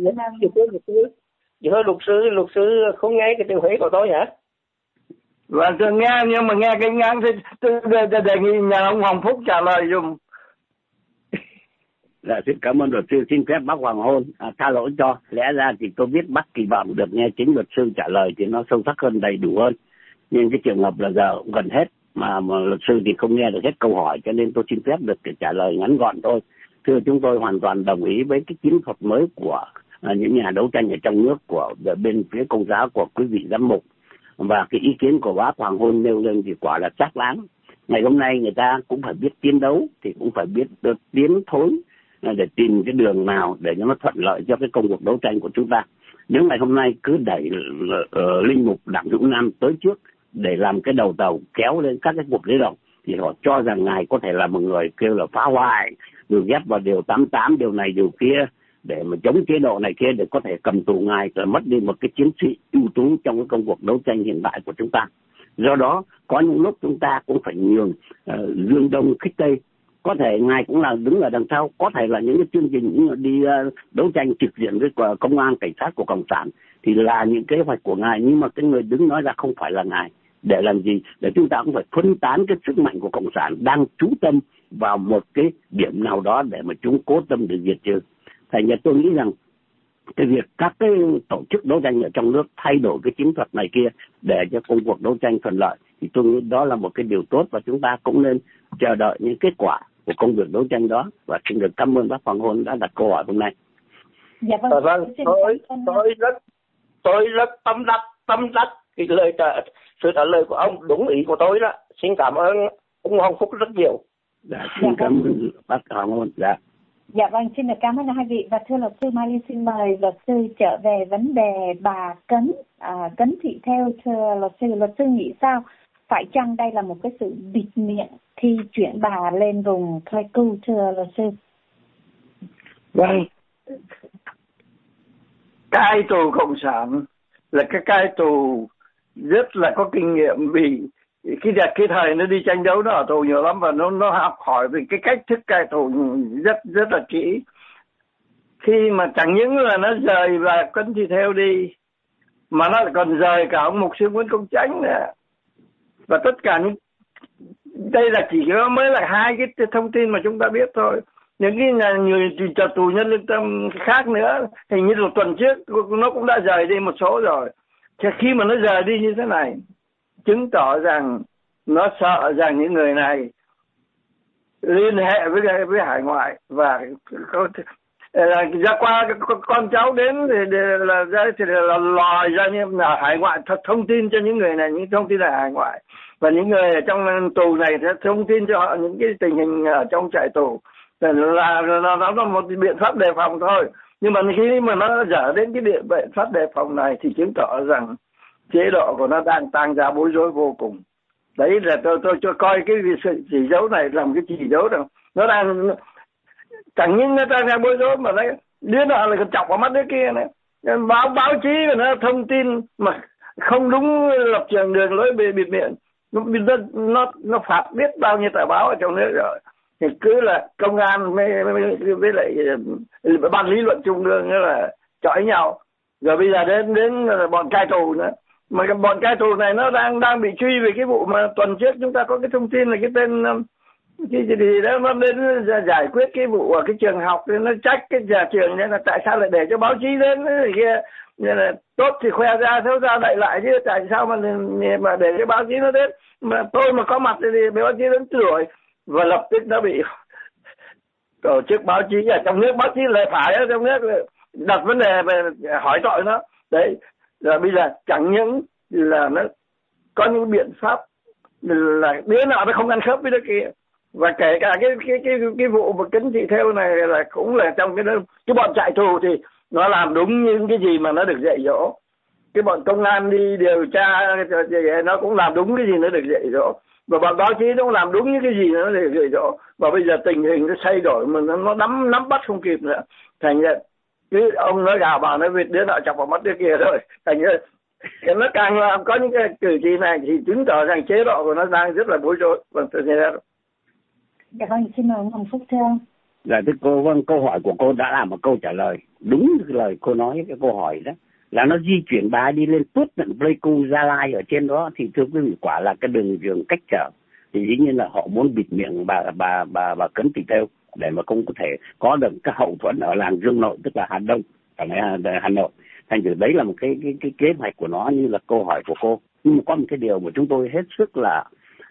luật sư không nghe cái tiếng Huế của tôi hả? Vâng, tôi nghe, nhưng mà nghe cái ngang thì tôi đề nghị nhà ông Hồng Phúc trả lời dùm. Dạ, xin cảm ơn luật sư. Xin phép bác Hoàng Hôn tha lỗi cho. Lẽ ra thì tôi biết bác kỳ vọng được nghe chính luật sư trả lời thì nó sâu sắc hơn, đầy đủ hơn. Nhưng cái trường hợp là giờ cũng gần hết mà luật sư thì không nghe được hết câu hỏi, cho nên tôi xin phép được trả lời ngắn gọn thôi. Thưa, chúng tôi hoàn toàn đồng ý với cái chiến thuật mới của những nhà đấu tranh ở trong nước, của bên phía Công giáo, của quý vị giám mục, và cái ý kiến của bác Hoàng Hôn nêu lên thì quả là xác đáng. Ngày hôm nay người ta cũng phải biết chiến đấu thì cũng phải biết tiến thối để tìm cái đường nào để cho nó thuận lợi cho cái công cuộc đấu tranh của chúng ta. Nếu ngày hôm nay cứ đẩy linh mục Đặng Hữu Nam tới trước để làm cái đầu tàu kéo lên các cái cuộc đối đầu thì họ cho rằng ngài có thể là một người kêu là phá hoại, rồi ghép vào điều 88 điều này điều kia để mà chống chế độ này kia để có thể cầm tù ngài, rồi mất đi một cái chiến sĩ ưu tú trong cái công cuộc đấu tranh hiện tại của chúng ta. Do đó có những lúc chúng ta cũng phải nhường dương đông khích tây. Có thể ngài cũng là đứng ở đằng sau, có thể là những cái chương trình đi đấu tranh trực diện với công an cảnh sát của cộng sản thì là những kế hoạch của ngài, nhưng mà cái người đứng nói ra không phải là ngài. Để làm gì? Để chúng ta cũng phải phân tán cái sức mạnh của cộng sản đang chú tâm vào một cái điểm nào đó để mà chúng cố tâm để diệt trừ. Thành ra tôi nghĩ rằng cái việc các cái tổ chức đấu tranh ở trong nước thay đổi cái chiến thuật này kia để cho công cuộc đấu tranh thuận lợi thì tôi nghĩ đó là một cái điều tốt, và chúng ta cũng nên chờ đợi những kết quả của công việc đấu tranh đó. Và xin được cảm ơn bác Hoàng Hôn đã đặt câu hỏi hôm nay. Dạ vâng, tôi rất tâm đắc cái lời sự trả lời của ông, đúng ý của tôi đó. Xin cảm ơn ông Hoàng Phúc rất nhiều. Dạ, xin cảm ơn bác Hoàng Hôn. Dạ vâng, xin được cảm ơn hai vị. Và thưa luật sư Mai Ly, xin mời luật sư trở về vấn đề bà Cấn Thị Thêu. Thưa luật sư nghĩ sao? Phải chăng đây là một cái sự bịt miệng khi chuyển bà lên vùng Pleiku, thưa luật sư? Vâng, cai tù cộng sản là cái cai tù rất là có kinh nghiệm, vì cái thời nó đi tranh đấu nó ở tù nhiều lắm và nó học hỏi về cái cách thức cai tù rất là kỹ. Khi mà chẳng những là nó rời và Cấn Thị Thêu đi mà nó còn rời cả ông mục sư Nguyễn Công Chánh nữa. Và tất cả những đây là chỉ mới là hai cái thông tin mà chúng ta biết thôi. Những cái người tù nhân lương tâm khác nữa, hình như một tuần trước nó cũng đã rời đi một số rồi. Thì khi mà nó rời đi như thế này, chứng tỏ rằng nó sợ rằng những người này liên hệ với hải ngoại và ra qua con cháu đến thì là lòi ra như là hải ngoại, thông tin cho những người này những thông tin là hải ngoại, và những người ở trong tù này sẽ thông tin cho họ những cái tình hình ở trong trại tù. Là nó là một biện pháp đề phòng thôi, nhưng mà khi mà nó dở đến cái biện pháp đề phòng này thì chứng tỏ rằng chế độ của nó đang tăng ra bối rối vô cùng. Đấy là tôi cho coi cái sự chỉ dấu này làm cái chỉ dấu đâu, nó đang chẳng những nó đang ra bối rối mà nó đứa nào là chọc vào mắt đứa kia này. Báo chí nó thông tin mà không đúng lập trường đường lối bịt miệng, nó phạt biết bao nhiêu tờ báo ở trong nước rồi. Thì cứ là công an với lại ban lý luận trung ương là chọi nhau, rồi bây giờ đến bọn cai tù nữa. Mà cái bọn cai tù này nó đang bị truy về cái vụ mà tuần trước chúng ta có cái thông tin là cái tên cái gì đó nó đến giải quyết cái vụ ở cái trường học, nó trách cái nhà trường nên là tại sao lại để cho báo chí đến cái kia, nên là tốt thì khoe ra, xấu ra đậy lại, chứ tại sao mà để cái báo chí nó đến. Mà tôi mà có mặt thì báo chí đến rồi, và lập tức nó bị tổ chức báo chí ở trong nước, báo chí lại phải ở trong nước đặt vấn đề về hỏi tội nó. Đấy, rồi bây giờ chẳng những là nó có những biện pháp là đứa nào nó không ăn khớp với đứa kia, và kể cả cái vụ mà Cấn Thị Thêu này là cũng là trong cái bọn trại tù thì nó làm đúng những cái gì mà nó được dạy dỗ. Cái bọn công an đi điều tra nó cũng làm đúng cái gì nó được dạy dỗ, và bọn báo chí nó cũng làm đúng những cái gì nó được dạy dỗ. Và bây giờ tình hình nó thay đổi mà nó nắm bắt không kịp nữa, thành ra cứ ông nói gào bảo nói vịt, đứa nào chọc vào mắt đứa kia thôi. Thành ra nó càng có những cái cử chỉ này thì chứng tỏ rằng chế độ của nó đang rất là bối rối. Vâng, tôi nghe đó. Dạ vâng, xin mời ông Phúc thưa ông. Dạ thưa cô, vâng, câu hỏi của cô đã là một câu trả lời đúng lời cô nói. Cái câu hỏi đó là nó di chuyển bà đi lên tuốt tận Pleiku, Gia Lai ở trên đó, thì thưa quý vị, quả là cái đường cách trở thì dĩ nhiên là họ muốn bịt miệng bà Cấn Thị Thêu. để mà cũng có thể có được cái hậu thuẫn ở làng Dương Nội, tức là Hà Đông, ở Hà Nội. Thành thử đấy là một cái kế hoạch của nó như là câu hỏi của cô. Nhưng mà có một cái điều mà chúng tôi hết sức là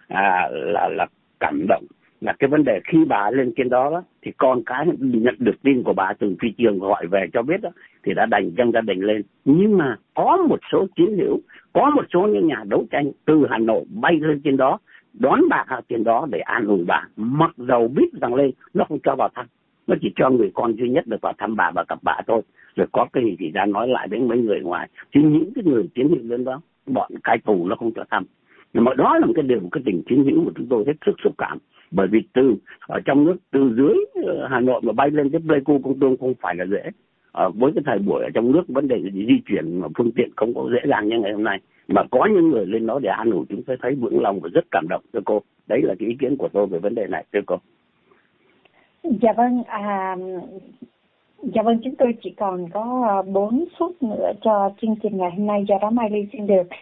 cảm động là cái vấn đề khi bà lên trên đó, thì con cái nhận được tin của bà từ phi trường gọi về cho biết đó, thì đã đành dâng gia đình lên. Nhưng mà có một số chiến hữu, có một số những nhà đấu tranh từ Hà Nội bay lên trên đó đón bà ở trên đó để an ủi bà, mặc dầu biết rằng lên nó không cho vào thăm, nó chỉ cho người con duy nhất được vào thăm bà và gặp bà thôi. Rồi có cái gì thì ra nói lại với mấy người ngoài, chứ những cái người chiến hữu lên đó bọn cai tù nó không cho thăm. Nhưng mà đó là một cái tình chiến hữu mà chúng tôi hết sức xúc cảm, bởi vì từ ở trong nước, từ dưới Hà Nội mà bay lên tới Pleiku Công Tung không phải là dễ. Với cái thời buổi ở trong nước, vấn đề di chuyển mà phương tiện không có dễ dàng như ngày hôm nay, mà có những người lên đó để an ủi, chúng tôi thấy vững lòng và rất cảm động, thưa cô. Đấy là cái ý kiến của tôi về vấn đề này, thưa cô. Dạ vâng, chúng tôi chỉ còn có 4 phút nữa cho chương trình ngày hôm nay, do đó Mai Ly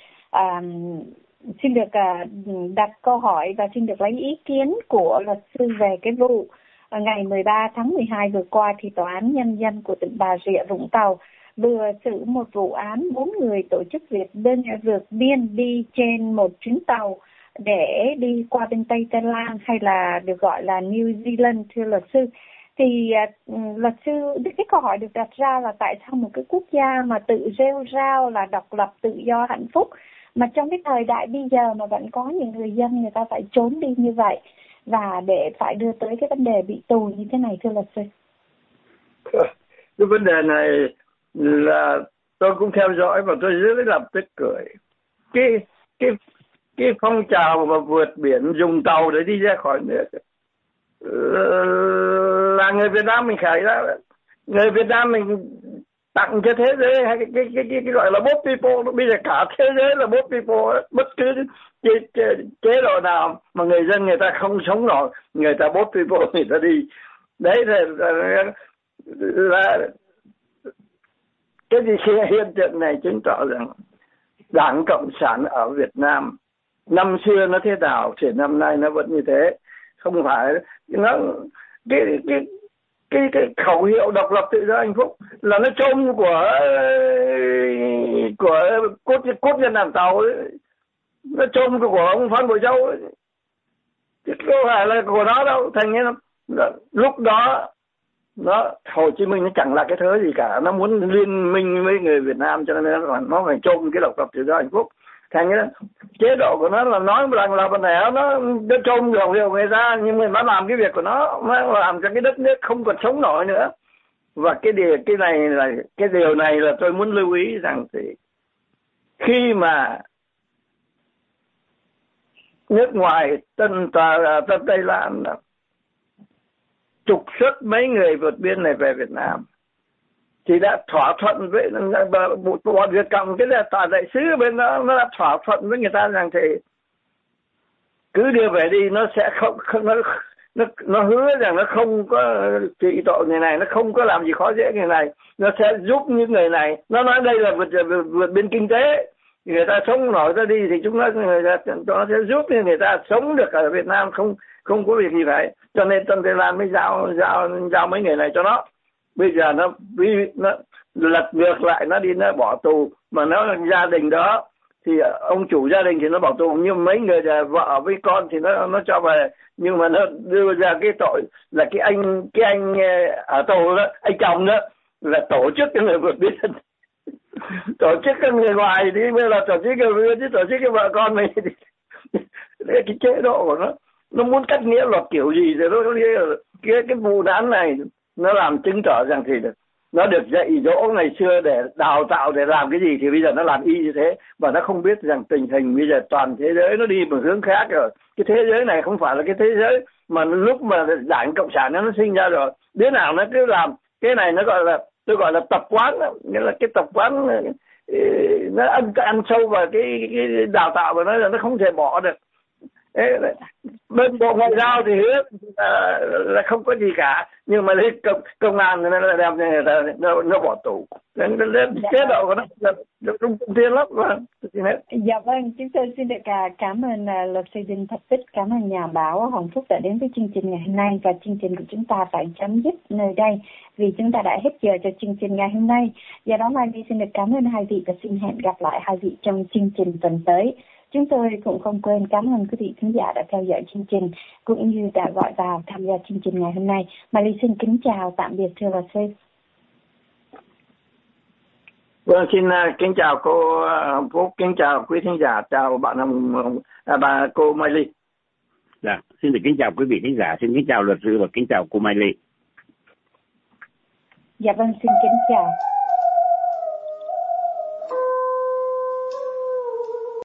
xin được đặt câu hỏi và xin được lấy ý kiến của luật sư về cái vụ ngày 13 tháng 12 vừa qua, thì Tòa án Nhân dân của tỉnh Bà Rịa Vũng Tàu vừa xử một vụ án 4 người tổ chức vượt biên đi trên một chuyến tàu để đi qua bên Tây Thái Lan, hay là được gọi là New Zealand, thưa luật sư. Thì luật sư, cái câu hỏi được đặt ra là tại sao một cái quốc gia mà tự rêu rao là độc lập, tự do, hạnh phúc, mà trong cái thời đại bây giờ mà vẫn có những người dân người ta phải trốn đi như vậy, và để phải đưa tới cái vấn đề bị tù như thế này, thưa luật sư? Cái vấn đề này là tôi cũng theo dõi và tôi rất là tức cười. Cái phong trào mà vượt biển dùng tàu để đi ra khỏi nước là người Việt Nam mình khởi ra. Người Việt Nam mình tặng cho thế giới hay cái gọi là boat people. Bây giờ cả thế giới là boat people. Bất cứ chế độ nào mà người dân người ta không sống nổi, người ta boat people, người ta đi. Đấy là cái gì khi hiện tượng này chứng tỏ rằng Đảng Cộng sản ở Việt Nam năm xưa nó thế nào thì năm nay nó vẫn như thế. Không phải nó cái khẩu hiệu độc lập tự do hạnh phúc là nó trông của cốt nhân làm tàu ấy. Nó trông của ông Phan Bội Châu ấy. Chứ không phải là của nó đâu. Thành như lúc đó Hồ Chí Minh nó chẳng là cái thứ gì cả, nó muốn liên minh với người Việt Nam, cho nên nó phải trông cái độc lập tự do hạnh phúc. Thành như chế độ của nó là nói rằng là vấn đề nó trông khẩu hiệu người ta, nhưng mà nó làm cái việc của nó làm cho cái đất nước không còn sống nổi nữa. Và cái điều này là tôi muốn lưu ý rằng thì khi mà nước ngoài Tân Tây Lan trục xuất mấy người vượt biên này về Việt Nam thì đã thỏa thuận với bọn Việt Cộng, cái là tòa đại sứ bên đó nó đã thỏa thuận với người ta rằng thì cứ đưa về đi, nó sẽ không nó hứa rằng nó không có trị tội người này, nó không có làm gì khó dễ người này, nó sẽ giúp những người này. Nó nói đây là vượt biên kinh tế, người ta sống nổi ra đi thì nó sẽ giúp cho người ta sống được ở Việt Nam, không có việc gì phải. Cho nên Tân Tây Lan mới giao mấy người này cho nó. Bây giờ nó lật ngược lại, nó đi nó bỏ tù, mà nó gia đình đó thì ông chủ gia đình thì nó bỏ tù, nhưng mấy người là vợ với con thì nó cho về. Nhưng mà nó đưa ra cái tội là cái anh ở tù đó, anh chồng đó là tổ chức cái người vượt biên, tổ chức cái người ngoài đi, mới là tổ chức cái người chứ tổ chức cái vợ con mình thì cái chế độ của nó muốn cắt nghĩa luật kiểu gì rồi cái vụ án này nó làm chứng tỏ rằng thì nó được dạy dỗ ngày xưa để đào tạo để làm cái gì thì bây giờ nó làm y như thế, và nó không biết rằng tình hình bây giờ toàn thế giới nó đi một hướng khác rồi. Cái thế giới này không phải là cái thế giới mà lúc mà Đảng Cộng sản nó sinh ra rồi. Đứa nào nó cứ làm cái này, nó tôi gọi là tập quán đó. Nghĩa là cái tập quán nó ăn sâu vào cái đào tạo của nó là nó không thể bỏ được. Bên Bộ Ngoại giao thì hứa là không có gì cả, nhưng mà lấy công an nó đem người ta nó bỏ tù. Chế độ của nó là trung tiên lắm. Xin hết. Dạ vâng, chúng tôi xin được cảm ơn luật sư Đinh Thạch Bích, cảm ơn nhà báo Hồng Phúc đã đến với chương trình ngày hôm nay, và chương trình của chúng ta phải chấm dứt nơi đây vì chúng ta đã hết giờ cho chương trình ngày hôm nay. Do đó Mai Ly xin được cảm ơn hai vị và xin hẹn gặp lại hai vị trong chương trình tuần tới. Chúng tôi cũng không quên cảm ơn quý vị khán giả đã theo dõi chương trình cũng như đã gọi vào tham gia chương trình ngày hôm nay. Mai Ly xin kính chào, tạm biệt thưa luật sư. Vâng, xin kính chào cô Hồng Phúc, kính chào quý thính giả, chào bạn bà cô Mai Ly. Dạ, xin được kính chào quý vị khán giả, xin kính chào luật sư và kính chào cô Mai Ly. Dạ vâng, xin kính chào.